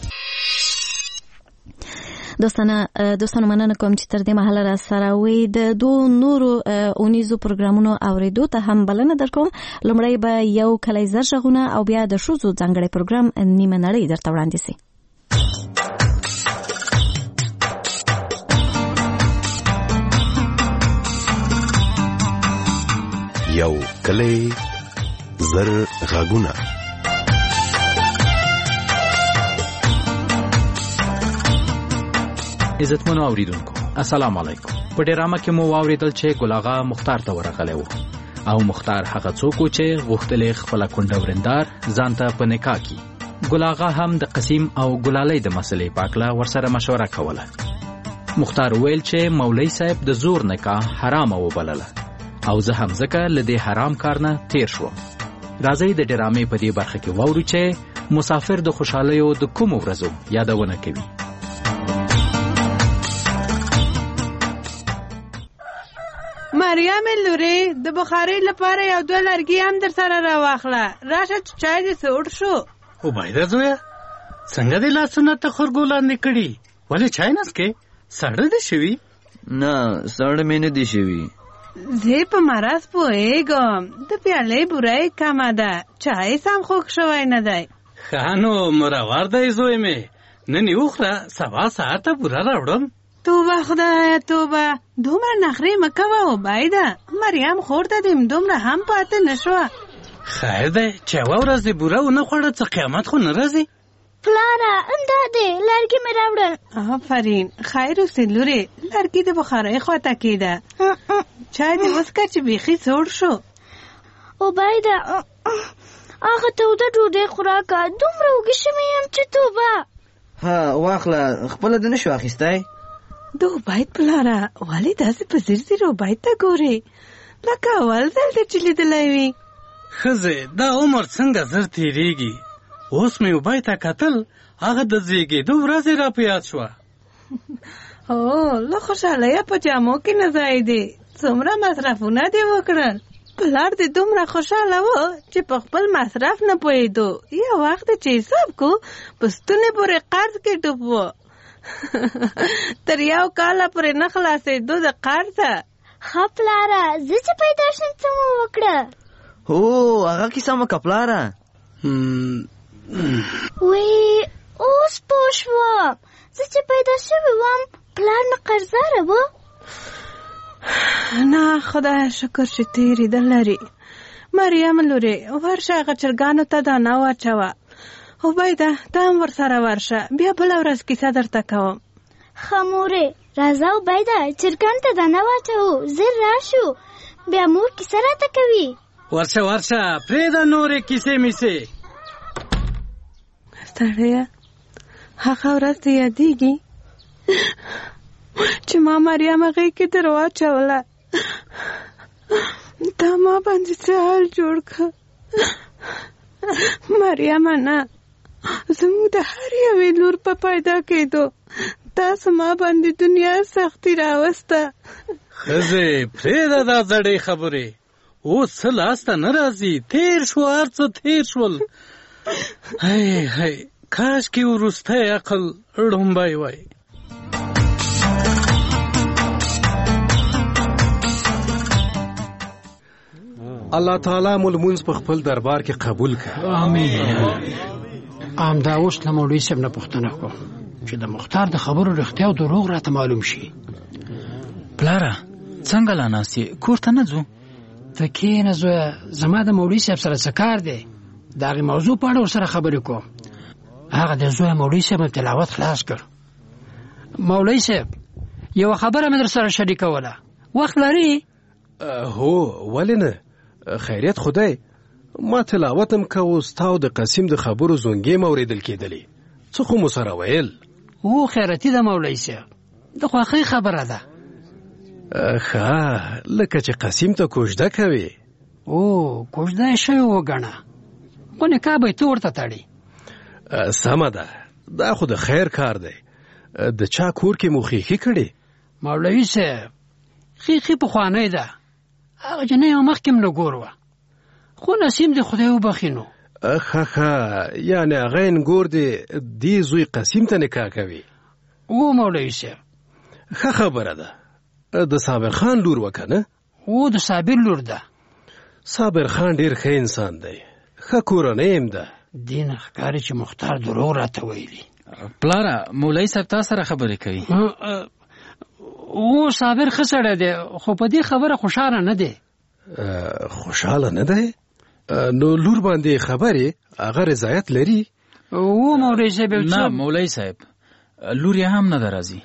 دوستانه دوستانو مننه کوم چې تر دې مهاله را سره وي. د دوه نورو اونیزو پروګرامونو اوریدو ته هم بلنه درکوم. لومړی به یو کلی زر غږونه او بیا د ښځو ځانګړی پروګرام نیمه نړۍ درته وړاندې سي. یو کلی زر غږونه. عزتمنو اوریدونکو السلام علیکم. په ډرامه کې مو واوریدل چې ګل آغا مختار ته ورغلی و او مختار هغه څوک چې غوښتل خپل کونډه ورندار ځان ته په نکاح کړي. ګل آغا هم د قسیم او ګلالۍ د مسلې په اړه ورسره مشوره کوله. مختار ویل چې مولوی صاحب د زور نکاح حرام وبلله او زه هم ځکه له دې حرام کار نه تیر شوم. راځئ د ډرامې په دې برخه کې واورو چې مسافر د خوشحالیو د کومو ورځو یادونه کوي. مریم لوري د بخارۍ لپاره یو دوه لرګي هم در سره راواخله. راشه چې چای دې سوړ شو. عبیده زویه څنګه دې لاسونه ته خورګو لاندې کړي؟ ولې چای نه څکې؟ ساړه دې شوي؟ نه ساړه مې نه دي شوي. زه په مرض پوهېږم. د پیالې بوره یې کمه ده. چای سم خوږ شوی نه دی. ښه نو مرور دی زوی مې. نن یې وخوره سبا ساعته بوره راوړم. توبه خدایه توبه. دومره نخرې مه کوه عبیده. مریم خور ته دې دومره هم پاته نه شوه. خیر دی چې یوه ورځ دې بوره ونه خوړه څه قیامت خو نه راځي. پلاره امدا دې لرګي مې راوړل. آفرین خیر اوسې لورې. لرګي د بخارۍ خواته کېده. چای دې وڅښه چې بیخي سوړ شو. عبیده هغه توده ډوډۍ خوراکه. دومره وږې شوې یم چې توبه. ها واخله خپله دې نه شو اخیستی؟ د عبید پلاره ولې داسې په ځیر ځیر عبید ته ګورې لکه اول ځل دې چې لیدلی وي؟ ښځې دا عمر څنګه زر تېرېږي. اوس مې عبید ته کتل هغه د زیږېدو ورځې را په یاد شوه. او له خوشحالیه په جامو کې نه ځای دی. څومره مصرفونه دې وکړل. پلار دې دومره خوشحاله و چې په خپل مصرف نه پوهېدو. یو وخت چې حساب کو په ستونې پورې قرض کې ډوب و. تر یو کاله پورې نه خلاصېدو د قرضه. ښه پلاره زه چې پیدا شم څه مو وکړه؟ هو هغه کیسه مه که پلاره. وی اوس پوه شوم. زه چې پیدا شوې وم پلار مې قرضداره و. نه خدای شکر چې تېرېدل لري. مریم لورې ورشه هغه چرګانو ته دانه واچوه. عبیده ته هم ورسره ورشه. بیا بله ورځ کیسه درته کوم. ښه مورې راځه عبیده چرګانو ته دانه واچوو. زر راشو بیا مور کیسه راته کوي. ورشه ورشه پرېږده نورې کیسې میسې. ستړیه هغه ورځ دې یادېږي چې ما مریم غېږ کې در واچوله. تا ما باندې څه حال جوړ کړه مریم نه زموږ د هر یوې لور په پیدا کېدو تاسو ما باندې دنیا سختي راوسته. ښځې پرېږده دا زړې خبرې، اوس څه لاسته نه راځي، تېر شو هر څه تېر شول. هی هی کاشکې وروستی عقل ړومبی وای. الله تعالی مو لمونځ په خپل دربار کې قبول کړه. آمین. همدا اوس له مولوي صاحب نه پوښتنه کوم چې د مختار د خبرو رښتیا او دروغ راته معلوم شي. پلاره څنګه لا ناست یې؟ کور ته نه ځو؟ ته کښېنه زویه، زما د مولوي صاحب سره څه کار دی؟ د هغې موضوع په اړه ورسره خبرې کوم. هغه د زویه مولوي صاحب مې تلاوت خلاص کړ. مولوي صاحب یوه خبره مې در سره شریکوله، وخت لري؟ هو ولې نه، خیریت خدای. ما تلاوت هم کوو، ستا او د قسیم د خبرو زونګې م اورېدل کېدلې. څه خو مو سره ویل؟ او خیرتي ده مولوي صاحب، د خوښۍ خبره ده. ښه لکه چې قسیم ته کوژده کوي. او کوژده یې شوې وګڼه، خو نکاح به یې ته ورته تړي. سمه ده، دا خو د خیر کار دی. د چا کور کې مو خیخي کړې؟ مولوي صاحب خیخي پخوانۍ ده، هغه جنۍ هم مخکې م نګور وه، خو نسیم دې خدای وبخي نو. ښه ښه یعنې هغه انګور دې دې زوی قسیم ته نکاح کوي؟ او مولوي صاحب ښه خبره ده. د صابر خان لور وه که نه؟ او د صابر لور ده. صابر خان ډېر ښه انسان دی، ښه کورنۍ هم ده. دې نه ښکاري چې مختار دروغ راته ویلي. پلاره مولوي صاحب تا سره خبرې کوي. او صابر ښه سړی دی، خو په دې خبره خوشحاله نه دی. خوشحاله نه دی؟ نو لور باندې خبرې هغه رضایت لري؟ او مولوي صاحب نه مولوي صاحب لور یې هم نه ده راځي.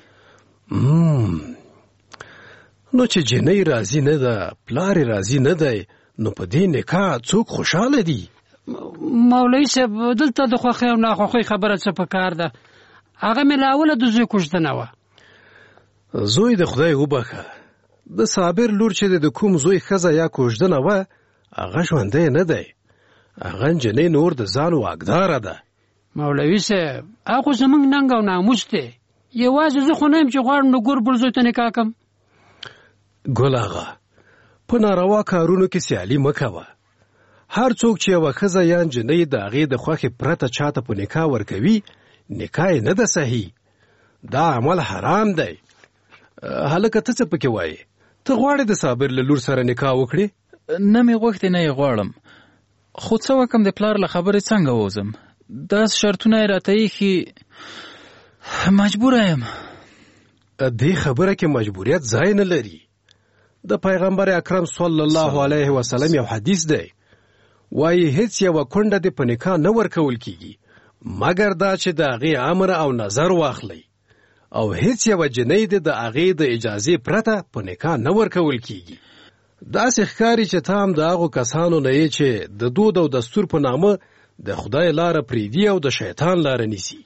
نو چې جنۍ راضي نه ده، پلار یې راضي نه دی، نو په دې نکاح څوک خوشحاله دي؟ مولوي صاحب دلته د خوښۍ او ناخوښۍ خبره څه په کار ده؟ هغه مې له اوله د زوی کوژدنه وه. زوی د خدای وبخه، د صابر لور چې د کوم زوی ښځه یا کوژدنه وه هغه ژوندی نه دی، هغه نجلۍ نور د ځان واکداره ده. مولوي صاحب هغه خو زموږ ننګ او ناموس دی، یوازې زه خو نه یم چې غواړم د ګور بل زوی ته نکاح کړم. ګل اغا په ناروا کارونو کې سیالي مه کوه. هر څوک چې یوه ښځه یا نجلۍ د هغې د خوښې پرته چاته په نکاح ورکوي، نکاح یې نه ده صحیح، دا عمل حرام دی. هلکه ته څه پکې وایې؟ ته غواړې د صابر له لور سره نکاح وکړې؟ نه مې غوښتې نه یې غواړم، خو څه وکم د پلار له خبرې څنګه ووځم؟ داس شرطونه یې راته ایښي، مجبوره یم. دې خبره کې مجبوریت ځای نه لري. د پیغمبر اکرم صلی الله علیه وسلم یو حدیث دی، وایي هیڅ یوه کونډه دې په نکاح نه ورکول کیږي مګر دا چې د هغې امر او نظر واخلئ، او هیڅ یوه جنۍ دې د هغې د اجازې پرته په نکاح نه ورکول کیږي. داسې ښکاري چې ته هم د هغو کسانو نه یې چې د دود او دستور په نامه د خدای لاره پرېږدي او د شیطان لاره نیسي.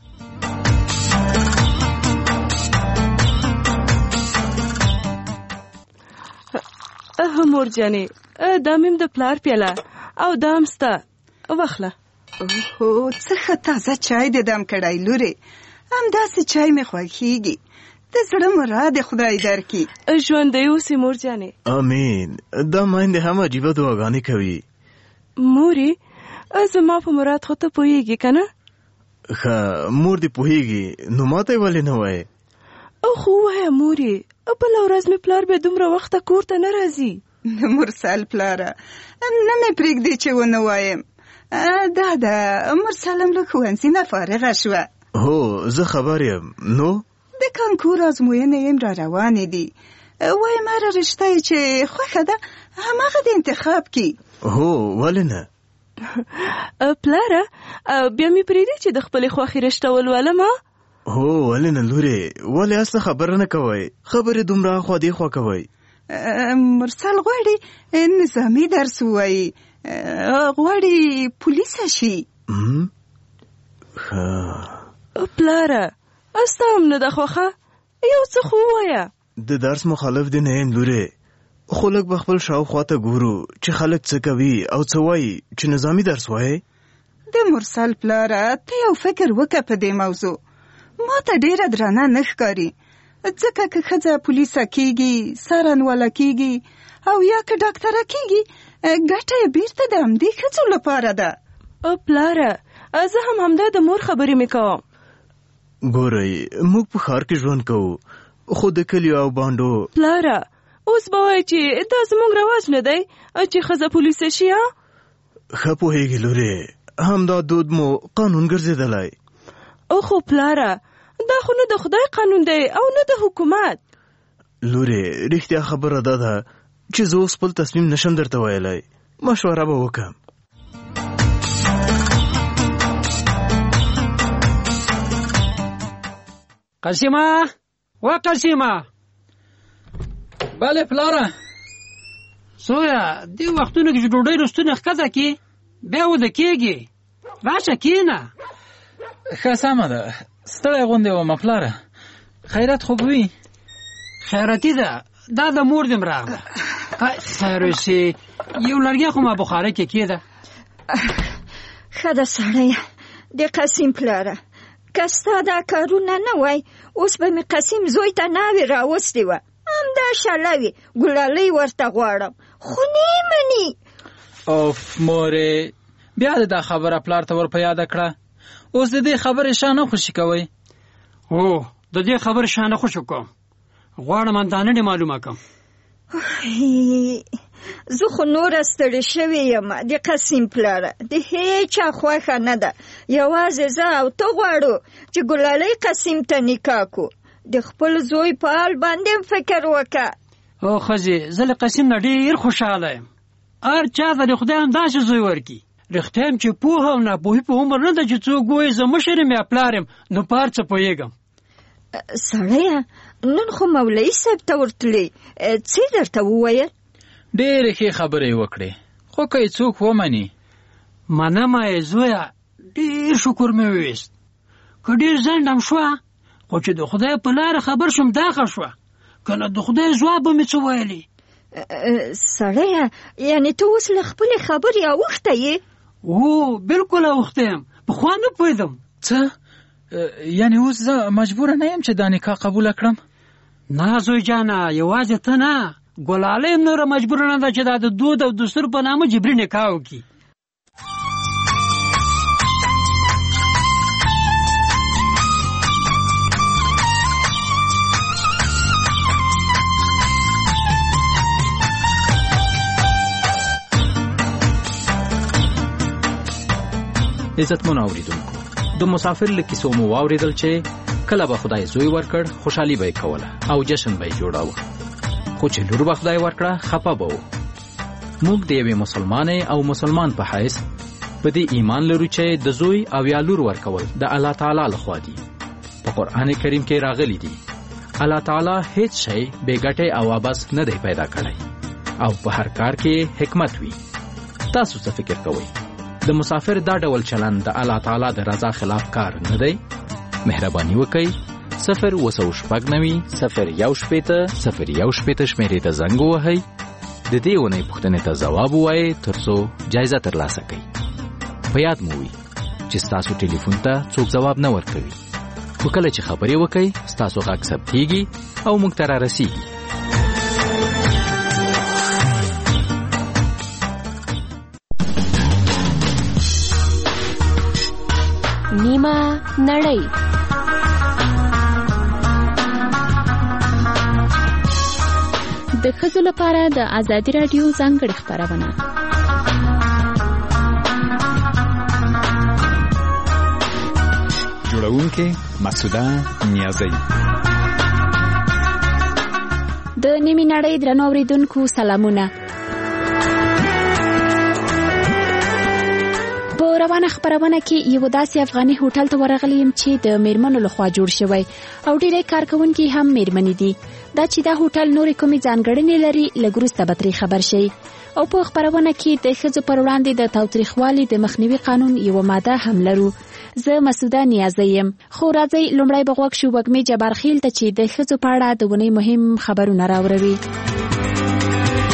اه مور جانې، دا میم د پلار پیاله او دا هم ستا، واخله. اوهو څه ښه تازه چای دې دم کړی لورې، همداسې چای مې خوښیږي، د زړه مراد خدای درکړي. ژوندی اوسې مور جانې. امین. دا میندې هم عجیبه دعاګانې کوي. مورې زما په مراد خو ته پوهېږي که نه؟ ښه مور دې پوهېږي، نو ما ته یې ولې نه وایې؟ خو ووایه مورې، بله ورځ مې پلار بیا دومره وخته کور ته نه راځي. مرسل پلاره نه مې پرېږدې چې ونه وایم. دا ده مرسل هم له ښوونځي نه فارغه شوه. هو زه خبر یم. نو د کانکور ازموینې یې را روانې دي، وایم هره رشته یې چې خوښه ده هماغه د انتخاب کړي. هو ولې نه؟ پلاره بیا مې پرېږدي چې د خپلې خوښې رشته ولولم؟ هو ولې نه لورې، ولې اصله خبره نه کوئ؟ خبرې دومره خوا دې خوا کوئ. مرسل غواړي نظامي درس ووایي، غواړي پولیسه شي. پلاره ستا هم نه ده خوښه؟ یو څه خو ووایه. د درس مخالف دې نه یم لورې، خو لږ به خپل شاوخوا ته ګورو چې خلک څه کوي او څه وایي چې نظامي درس وایي. د مرسل پلاره ته یو فکر وکړه په دې موضوع. ما ته ډېره درانه نه ښکاري، ځکه که ښځه پولیسه کېږي، څارنواله کېږي او یا که ډاکټره کېږي، ګټه یې بیرته د همدې ښځو لپاره ده. پلاره زه هم همدا د مور خبرې مې کوم. ګورئ موږ په ښار کې ژوند کوو، خو د کلیو او بانډو پلاره اوس به وایي چې دا زموږ رواج نه دی چې ښځه پولیسه شي. ښه پوهېږي لورې، همدا دود مو قانون ګرځېدلی. او خو پلاره دا خو نه د خدای قانون دی او نه د حکومت. لورې رښتیا خبره دا ده چې زه اوس خپل تصمیم نشم درته ویلی، مشوره به وکړم. قسیمه و قسیمه. بله پلاره. سویا دې وختونو کې چې ډوډۍ رستونه ښکته کې بیا وده کېږي، راشه کېنه. ښه سمه ده، ستړی غوندې وم پلاره. خیرات خو به وي؟ خیراتي ده، دا د مور دې م راغله. خیر اوسې، یو لرګی خو ما بخاره کې کېده. ښه ده سړیه د قسیم پلاره، که ستا دا کارونه نه وای اوس به مې قسیم زوی ته ناوې راوستې وه. همدا شله وي ګلالۍ ورته غواړم خو نه مني. اوف مورې، بیا د دا خبره پلار ته ور په یاده کړه. اوس د دې خبرې شا نه خوشي کوئ؟ هو د دې خبرې شا نه خوشي کوم، غواړم اندانه دې معلومه کړم. زه خو نوره ستړې شوې یم د قسیم پلاره، د هیچا خوښه نه ده. یوازې زه او ته غواړو چې ګلالۍ قسیم ته نکاح کو. د خپل زوی په حال باندې فکر وکړه. او ښځې زه له قسیم نه ډېر خوشحاله یم. هر چا ته د خدای همداسې زوی ورکړي. رښتیا یم چې پوهه او ناپوهي په عمر نه ده چې څوک وایي زه مشر یم یا پلار یم، نو په هر څه پوهېږم. سړیه نن خو مولوي صاحب ته ورتلې، څه درته وویل؟ ډېرې ښې خبرې یې وکړې، خو که یې څوک ومني. منمه یې زویه، ډېر شکر مې وویست. که ډېر ځنډم شوه خو چې د خدای په لاره خبر شوم دا ښه شوه، که نه د خدای ځواب به مې څه ویلې. سړیه یعنې ته اوس له خپلې خبرې اوښته یې؟ هو بلکل اوښته یم، پخوا نه پوهېدم. څه یعنې اوس زه مجبوره نه یم چې دا نکاح قبوله کړم؟ نه زوی جانه، یوازې ته نه، ګلالۍ هم نوره مجبوره نه ده چې دا د دود او دستور په نامه جبري نکاح وکړي. عزتمنو اوریدونکو، د مسافر له کیسو مو واورېدل چې کله به خدای زوی ورکړ خوشحالي به یې کوله او جشن به یې جوړاوه، خو چې لور به خدای ورکړه خفه به و. موږ د یوې مسلمانې او مسلمان په حیث په دې ایمان لرو چې د زوی او یا لور ورکول د الله تعالی لخوا دي. په قرآن کریم کې راغلي دي الله تعالی هیڅ شی بې ګټې او عبث نه دی پیدا کړی او په هر کار کې حکمت وي. تاسو څه فکر کوئ؟ د مسافر دا ډول چلند د الله تعالی د رضا خلاف کار نه دی؟ مهرباني وکئ صفر اووه سوه شپږ نوي صفر یو شپېته صفر یو شپېته شمېرې ته زنګ ووهئ. د دې اونۍ پوښتنې ته ځواب ووایئ تر څو جایزه ترلاسه کړئ. په یاد مو وي چې ستاسو ټلیفون ته څوک ځواب نه ورکوي، خو کله چې خبرې وکئ ستاسو غږ ثبتېږي او موږ ته رارسېږي. نیمه نړۍ. د ښځو لپاره د ازادي راډیو ځانګړې خپرونه. جوړونکې مسعوده نیازی. د نیمې نړۍ درنو اوریدونکو سلامونه. په روانه خپرونه کې یو داسې افغاني هوټل ته ورغلی یم چې د میرمنو لخوا جوړ شوی او ډېری کارکوونکي هم میرمنې دي. دا چې دا هوټل نورې کومې ځانګړنې لري لږ وروسته به ترې خبر شئ. او په خپرونه کې د ښځو پر وړاندې د تاوتریخوالي د مخنیوي قانون یوه ماده هم لرو. زه مسعوده نیازی یم. خو راځئ لومړی به غوږ شو وږمې جبارخیل ته چې د ښځو په اړه د اونۍ مهم خبرونه راوروي.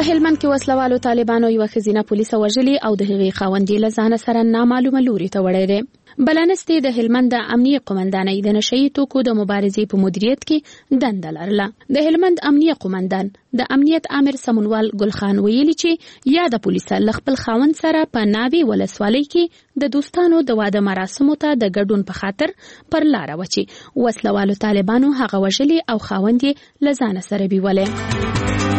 په هلمند کې وسلوالو طالبانو یو ښځینه پولیسه وژلې او د هغې خاوند یې له ځانه سره نامعلومه لوري ته وړی دی. بلنستې د هلمند د امنیه قومندانۍ د نشهیي توکو د مبارزې په مدیریت کې دنده لرله. د هلمند امنیه قومندان د امنیت امر سمونوال ګلخان ویلي چې یا د پولیسه له خپل خاوند سره په ناوې ولسوالۍ کې د دوستانو د واده مراسمو ته د ګډون په خاطر پر لاره و چې وسلوالو طالبانو هغه وژلې او خاوند یې له ځانه سره بیولې.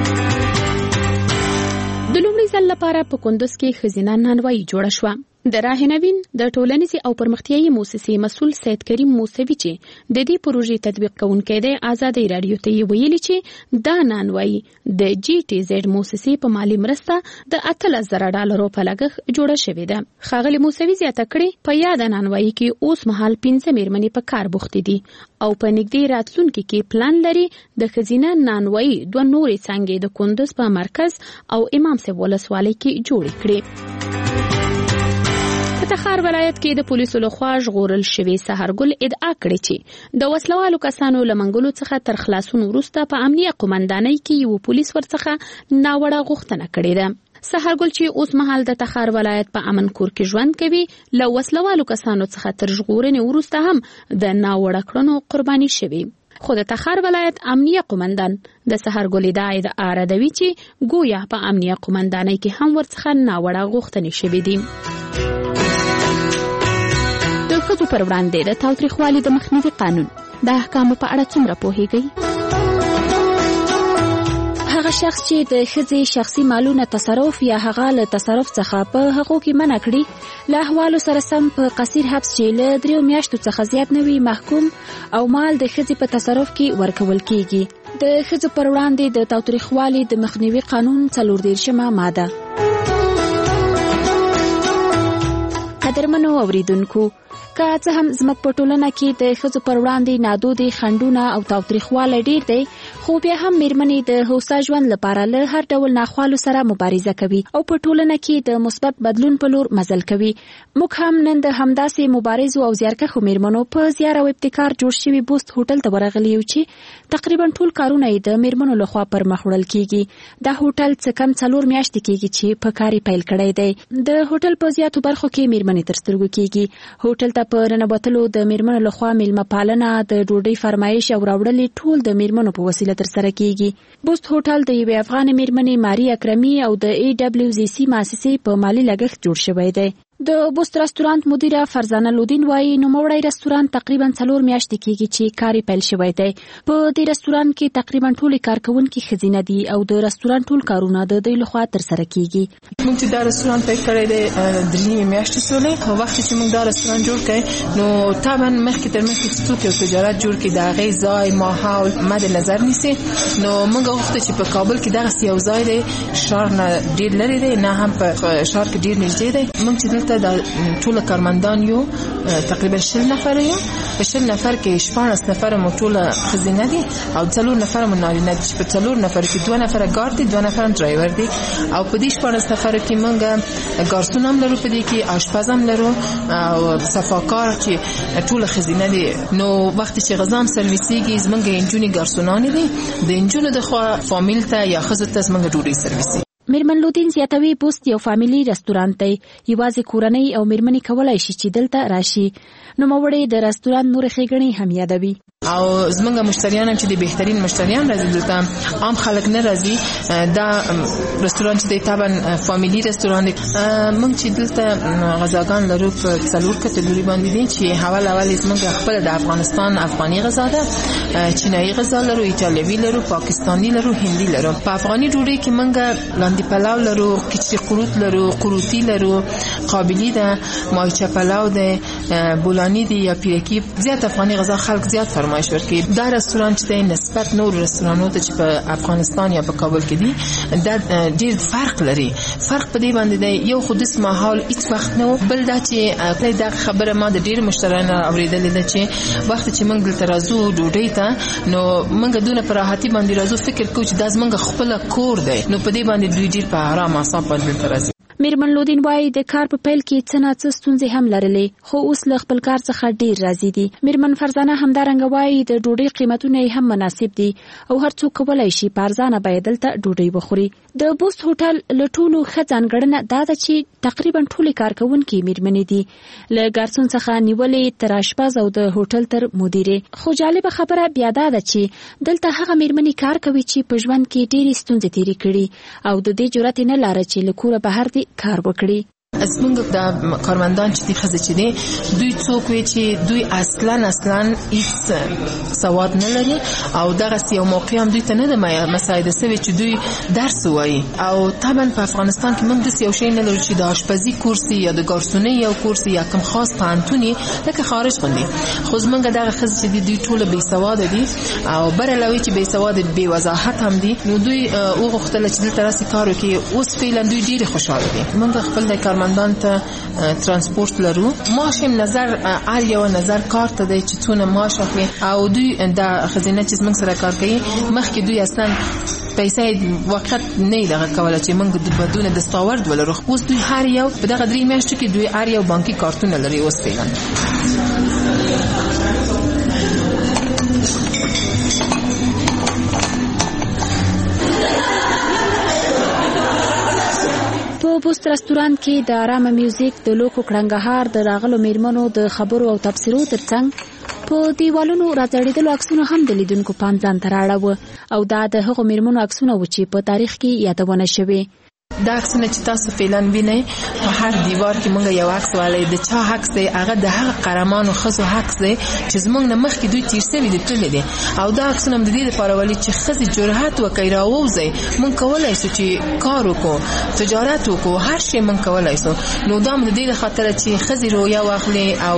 د لومړي ځل لپاره په کندوز کې ښځینه نانوایي جوړه شوه. د راهنوین د ټولنیزې او پرمختیایي موسسې مسؤل سید کریم موسوي چې د دې پروژې تطبیق کوونکی دی ازادۍ راډیو ته یې ویلي چې دا نانوایي د جی ټي زیډ موسسې په مالي مرسته د اتلس زره ډالرو په لګښت جوړه شوې ده. ښاغلي موسوي زیاته کړې په یاده نانوایي کې اوس مهال پنځه میرمنې په کار بوختې دي او په نږدې راتلونکي کې پلان لري د ښځینه نانوایي دوه نورې څانګې د کندوز په مرکز او امام صاحب ولسوالۍ کې جوړې کړې. په تخار ولایت کې د پولیسو لخوا ژغورل شوی سحرګل ادعا کړې چې د وسلوالو کسانو له منګولو څخه تر خلاصون وروسته په امنیه قومندانۍ کې یو پولیس ورڅخه ناوړه غوښتنه کړې ده. سحرګل چې اوس مهال د تخار ولایت په امن کور کې ژوند کوي له وسلوالو کسانو څخه تر ژغورنې وروسته هم د ناوړه کړنو قرباني شوی. خو د تخار ولایت امنیه قومندان د سحرګل ادعا ردوي چې ګویا په امنیه قومندانۍ کې هم ورڅخه ناوړه غوښتنې شوې دي. د ښځو پر وړاندې د تاوتریخوالي د مخنیوي قانون د احکامو په اړه څومره پوهیږئ؟ هغه شخص چې د ښځې شخصي مالونه تصرف یا هغه له تصرف څخه په هغو کې منع کړي له احوالو سره سم په قصیر حبس چې له دریو میاشتو څخه زیات نه وي محکوم او مال د ښځې په تصرف کې ورکول کیږي. د ښځو پر وړاندې د تاوتریخوالي د مخنیوي قانون څلور دېرشمه ماده. قدرمنو اوریدونکو، که څه هم زموږ په ټولنه کې د ښځو پر وړاندې نادودې خنډونه او تاوتریخوالی ډیر دی، خو بیا هم میرمنې د هوسا ژوند لپاره له هر ډول ناخوالو سره مبارزه کوي او په ټولنه کې د مثبت بدلون په لور مزل کوي. موږ هم نن د همداسې مبارزو او زیارکښو میرمنو په زیار او ابتکار جوړ شوي بوست هوټل ته ورغلي یو چې تقریبا ټول کارونه یې د میرمنو لخوا پر مخ وړل کیږي. دا هوټل څه کم څلور میاشتې کیږي چې په کار پیل کړی دی. د هوټل په زیاتو برخو کې میرمنې تر سترګو کیږي. هوټل ته په ننوتلو د میرمنو لخوا میلمه پالنه، د ډوډۍ فرمایش او راوړلې ټول د میرمنو په وسیله تر سره کیږي. بوست هوټل د یوې افغان میرمنې ماري اکرمي او د ای ډبلیو زی سی مؤسسې په مالی لګښت جوړ شوی دی. د بوست رستورانت مدیره فرزانه لودین وایي نوموړی رستورانت تقریبا څلور میاشتې کیږي چې کار پیل شوی دی. په دې رستورانت کې تقریبا ټول کارکونکي ښځینه دي او د رستورانت ټول کارونه د دوی لخوا تر سره کیږي. موږ چې دا رستورانت پیل کړی دی درې میاشتې شولې، او وخت چې موږ دا رستورانت جوړ کړی نو طبعا مخکې تر مخکې چې څوک یو تجارت جوړ کړي د هغې ځای ماحول مد نظر نیسي، نو موږ غوښته چې په کابل کې دغسې یو ځای دی ښار نه ډېر لرې دی، نه هم په ښار کې ډېر نږدې دی. موږ چې دلته د ټول کارمندان یو تقریبا شل نفر یو، په شل نفر کې شپاړس نفر مو ټول ښځینه دي او څلور نفر مو نارینه دي. په څلور نفر کې دوه نفر ګارد دي، دوه نفر ډرایور دي، او په دې شپاړس نفر کې موږ ګارسون هم لرو، په دې کې آشپز هم لرو او صفاکار چې ټول ښځینه دي. نو وخت چې غذا هم سرویسیږي زموږ نجونې ګارسونانې دي، د نجونو د خوا فامیل ته یا ښځو ته زموږ ډوډۍ سرویسي. میرمن لودین زیاتوي بوست یو فامیلی رستورانت دی، یوازې کورنۍ او میرمنې کولای شي چې دلته راشي. نوموړی د رستورانت نور ښېګڼې هم یادوي. او زمونږ مشتریان هم چې د بهترین مشتریان راځي دلته، عام خلک نه راځي. دا رستورانت چې دی طبعا فامیلی رستورانت دی. موږ چې دلته غذاګان لرو په څلور کټګوري باندې دي، چې اول اول زمونږ خپل د افغانستان افغاني غذا ده، چینایي غذا لرو، ایټالوي لرو، پاکستاني لرو، هندي لرو. په افغاني ډوډۍ کې موږ لاندې پلاو لرو، کچری قروت لرو، قروتی لرو، قابلی ده، مایچه پلاو ده، بولانی دی یا پیرکی. زیات افغاني غذا خلک زیات فرمایش ورکوي. دا رستورانت چې نسبت نور رستورانونو ته چې په افغانستان یا په کابل کې دي دا ډېر فرق لري. فرق په دې باندې دی یو خو داس ماحول هیڅ وخت نه و، بل دا چې دا خبره ما د ډېر مشتریانو اورېدلې ده چې وخت چې موږ دلته راځو ډوډۍ ته نو موږ دونه په راحتي باندې راځو، فکر کوو چې دا زموږ خپل کور دی، نو په دې باندې دوی ډېر په آرام اعصاب باندې دلته راځي. میرمن لودین وایي د کار په پیل کې څه نه څه ستونزې هم لرلې، خو اوس له خپل کار څخه ډیر راضي دي. میرمن فرزانه همدارنګه وایي د ډوډۍ قیمتونه هم مناسب دي او هر څوک کولای شي په ارزانه بیه دلته ډوډۍ وخوري. د بوست هوټل له ټولو ښه ځانګړنه دا ده چې تقریبا ټولې کارکوونکي میرمنې دي، له ګارسون څخه نیولې تر اشپز او د هوټل تر مدیرې. خو جالبه خبره بیا دا ده چې دلته هغه میرمنې کار کوي چې په ژوند کې ډېرې ستونزې تېرې کړي او د دې جرأت یې نه لاره چې له کوره بهر دې کار وکړي. زمونږ د کارمندان چې دي ښځې چې دي دوی څوک وي چې دوی اصلا اصلا هیڅ سواد نه لري او دغسې یو موقع هم دوی ته نه ده مساعده سوې چې دوی درس ووایي. او طبعا په افغانستان کې موږ داسې یو شی نه لرو چې د اشپزي کورسي یا د ګارسونۍ یو کورس یا کوم خاص پوهنتون لکه خارج غوندې. خو زمونږ دغه ښځې چې دي دوی ټوله بې سواده دي او بر علاوه چې بې سواده بې وضاحت هم دي، نو دوی وغوښتله چې دلته راسي کار وکړي. اوس فعلا دوی ډېرې خوشحاله دي. موږ خپل د کارمندان ته ترانسپورت لرو، معاش هم نظر هر یو نظر کار ته دی چې څونه معاش اخلي او دوی د خزینه چې موږ سره کار کوي مخکې دوی اصلا پیسې وخت نه دغه کوله چې موږ د بدون دستاورد ولرو. اوس دوی هر یو په دغه درې میاشتو کې دوی هر یو بانکي کارتونه لري. اوس فعلا په بوست رستورانت کې د آرامه میوزیک، د لوکو کړنګهار، د راغلو میرمنو د خبرو او تبصرو ترڅنګ په دیوالونو راځړېدلو عکسونه هم د لیدونکو پام ځان ته راړه او دا د هغو میرمنو عکسونه و چې په تاریخ کې یادونه شوي. دا عکسونه چې تاسو فعلا وینئ په هر دیوار کې موږ یو عکس والی. د چا عکس دی؟ هغه د هغه قهرمانو ښځو عکس دی چې زموږ نه مخکې دوی تیر سوي دي تللي دي. او دا عکسونه هم د دې دپاره ولي چې ښځې جرأت وکړي راووځئ. موږ کولی شو چې کار وکړو، تجارت وکړو، هر شی موږ کولی شو. نو دا هم د دې د خاطره چې ښځې رویه واخلي او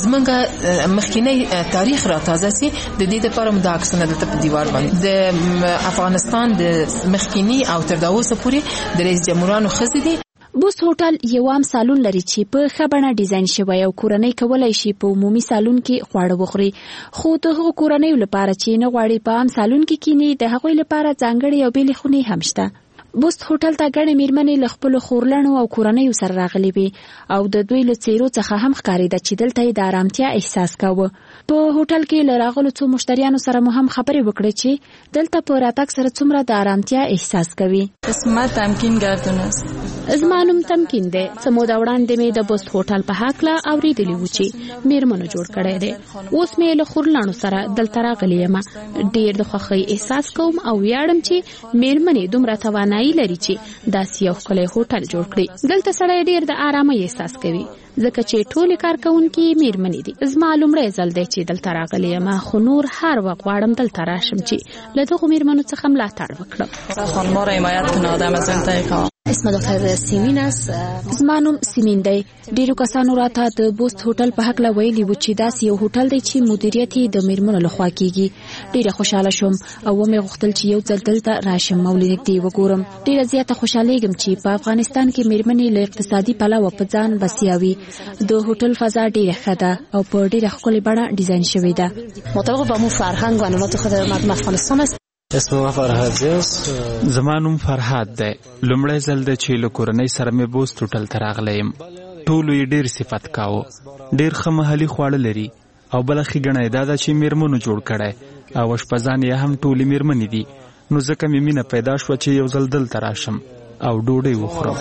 زموږ مخکینی تاریخ را تازه سي. د دې دپاره مو دا عکسونه دلته په دیوار باندې د افغانستان د مخکینی او تر دا اوسه پورې د رئیس جمهورانو ښځې دي. بوست هوټل یو عام سالون لري چې په ښه بڼه ډیزاین شوی او کورنۍ کولی شي په عمومي سالون کې خواړه وخوري. خو د هغو کورنیو لپاره چې نه غواړي په عام سالون کې کیني، د هغوی لپاره ځانګړې او بېلې خونې هم شته. بوست هوټل ته ګڼې میرمنې له خپلو خورلڼو او کورنیو سره راغلي وي او د دوی له څېرو څخه هم ښکارېده چې دلته یې د ارامتیا احساس کاوه. په هوټل کې له راغلو څو مشتریانو سره مو هم خبرې وکړې چې دلته په راتګ سره څومره د ارامتیا احساس کوي. اسمه تمکین ګردون است. زما نوم تمکین دی. څه موده وړاندې مې د بوست هوټل په هکله اورېدلي وو چې میرمنو جوړ کړی دی. اوس مې له خورلڼو سره دلته راغلې یم. ډېر د خوښۍ احساس کوم او ویاړم چې میرمنې دومره توانایي لري چې داسې یو ښکلی هوټل جوړ کړي. دلته سړی ډېر د آرامۍ احساس کوي ځکه چې ټولې کارکوونکي میرمنې دي. زما لومړی ځل دی چې دلته راغلی یم، خو نور هر وخت غواړم دلته راشم چې له دغو میرمنو څخه ملاتړ وکړم. خانما را حمایت کنه آدم از انتقام. اسم دکتر سیمین است. زما نوم سیمین دی. ډیرو کسانو راته د بوست هوټل په هکله ویلي و چې داسې یو هوټل دی چې مدیریت یې د میرمنو لخوا کیږي. ډیره خوشحاله شوم او ومې غوښتل چې یو ځل دلته راشم او له نږدې وګورم. ډیره زیاته خوشحالیږم چې په افغانستان کې میرمنې له اقتصادي پلوه په ځان بسیا وي. د هوټل فضا ډیره ښه ده او په ډیره ښکلې بڼه ډیزاین شوې ده. مطابق با مو فرهنگ و عنعنات خود مردم افغانستان است. اسم ما فرهاد است. زما نوم فرهاد دی. لومړی ځل دی چې له کورنۍ سره مې بوست هوټل ته راغلی یم. ټولو یې ډېر صفت کاوه. ډېر ښه محلي خواړه لري او بله ښې ګڼه یې دا ده چې میرمنو جوړ کړی او اشپزان یې هم ټولې میرمنې دي. نو ځکه مې مینه پیدا شوه چې یو ځل دلته راشم او ډوډۍ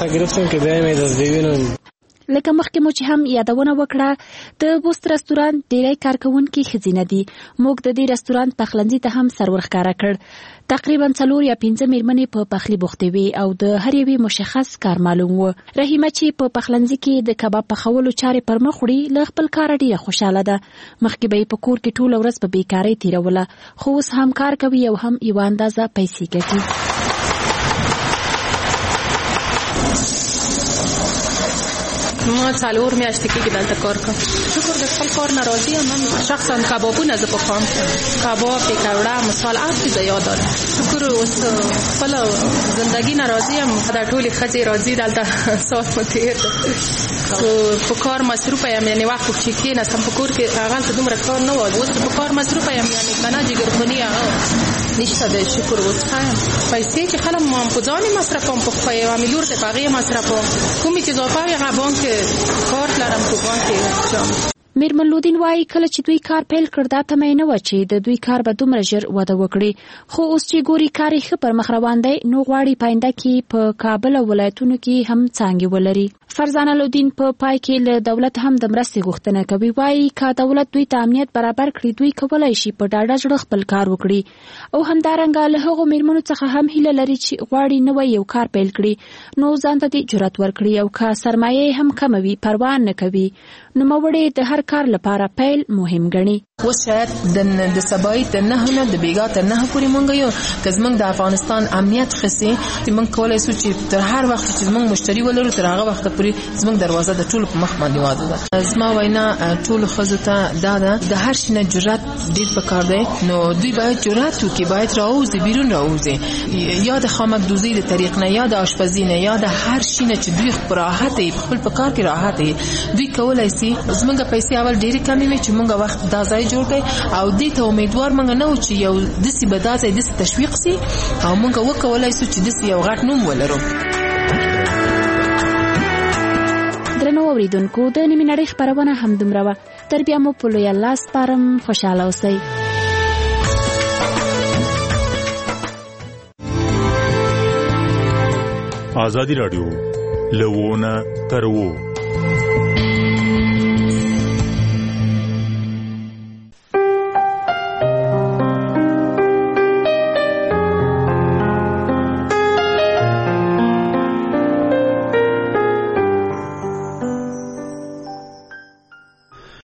وخورم. لکه مخکې مو چې هم یادونه وکړه د بوست رستورانت ډیری کارکوونکي ښځینه دي. موږ د دې رستورانت پخلنځي ته هم سر ورښکاره کړ. تقریبا څلور یا پنځه میرمنې په پخلي بوختې وې او د هر یوې مشخص کار معلوم و. رحیمه چې په پخلنځي کې د کباب پخولو چارې پر مخ وړي له خپل کاره ډیره خوشحاله ده. مخکې به یې په کور کې ټوله ورځ په بیکارۍ تېروله، خو اوس هم کار کوي او هم یوه اندازه پیسې ګټي. ما څلور میاشتې کېږي دلته کار کوم. شکر د خپل کار نه راضي یم. من شخصا کبابونه زه پخوام، کباب، پیکوړه، مثال هر څیز یاد دارم. شکر اوس خپل زندگی نه راضي یم. دا ټولې ښځې راضي دلته ساعت مو تېر دی. خو په کار مصروفه یم، یعنې وخت چې کېناستم په کور کې هغلته دومره کار نه و. اوس په کار مصروفه یم، یعنې که نه جګرخوني هغه نشته دی. شکر اوس ښه یم. پیسې چې خلم ما په ځان یې مصرفوم، په خپله یوه لور دی په هغې یې مصرفوم. کومې چې اضافه وي هغه بانک کارت لرم تو بانک جام. میرمن لودین وایي کله چې دوی کار پیل کړ دا تمه نه و چې د دوی کار به دومره ژر وده وکړي، خو اوس چې ګوري کار یې ښه پر مخ روان دی نو غواړي پاینده کې په کابل او ولایتونو کې هم څانګې ولري. فرزانه لودین په پای کې له دولت هم د مرستې غوښتنه کوي. وایي که دولت دوی ته امنیت برابر کړي دوی کولی شي په ډاډه زړه خپل کار وکړي او همدارنګه له هغو میرمنو څخه هم هیله لري چې غواړي نوی یو کار پیل کړي نو ځان ته دې جرأت ورکړي او که سرمایه هم کمه وي پروا نه کوي. نوموړې د هر کار لپاره پیل مهم ګڼي. اوس شاید د سبای تر نهه نه د بیګا تر نهه پورې مونږ یو که زمونږ د افغانستان امنیت خسي چې مونږ کولای شو چې تر هر وخت چې زمونږ مشتری ولرو تر هغه وخت پورې زمونږ دروازه د ټولو په مخ باندې واده ده. زما وینا ټولو ښځو ته دا ده د هر شي نه جرأت ډېر پکار دی، نو دوی باید جرأت وکړي، باید راوځي بیرون راوځي، یا د خامکدوزۍ د طریق نه یا د آشپزۍ نه یا د هر شي نه چې دوی په راحت یې په خپل په کار کې راحت یې دوی کولای شي. زمونږ پیسې اول ډېرې کمې وي چې مونږ وخت دا ځای جوړ کړي او دې ته امیدوار مونږ نه و چې یو داسې به دا ځای داسې تشویق سي او مونږ وکولای شو چې داسې یو غټ نوم ولرو. درنو اوریدونکو د نیمې نړۍ خپرونه همدومره وه. تر بیا مو په لوی الله سپارم. خوشحاله اوسئ. ازادي راډیو له ونه تر وو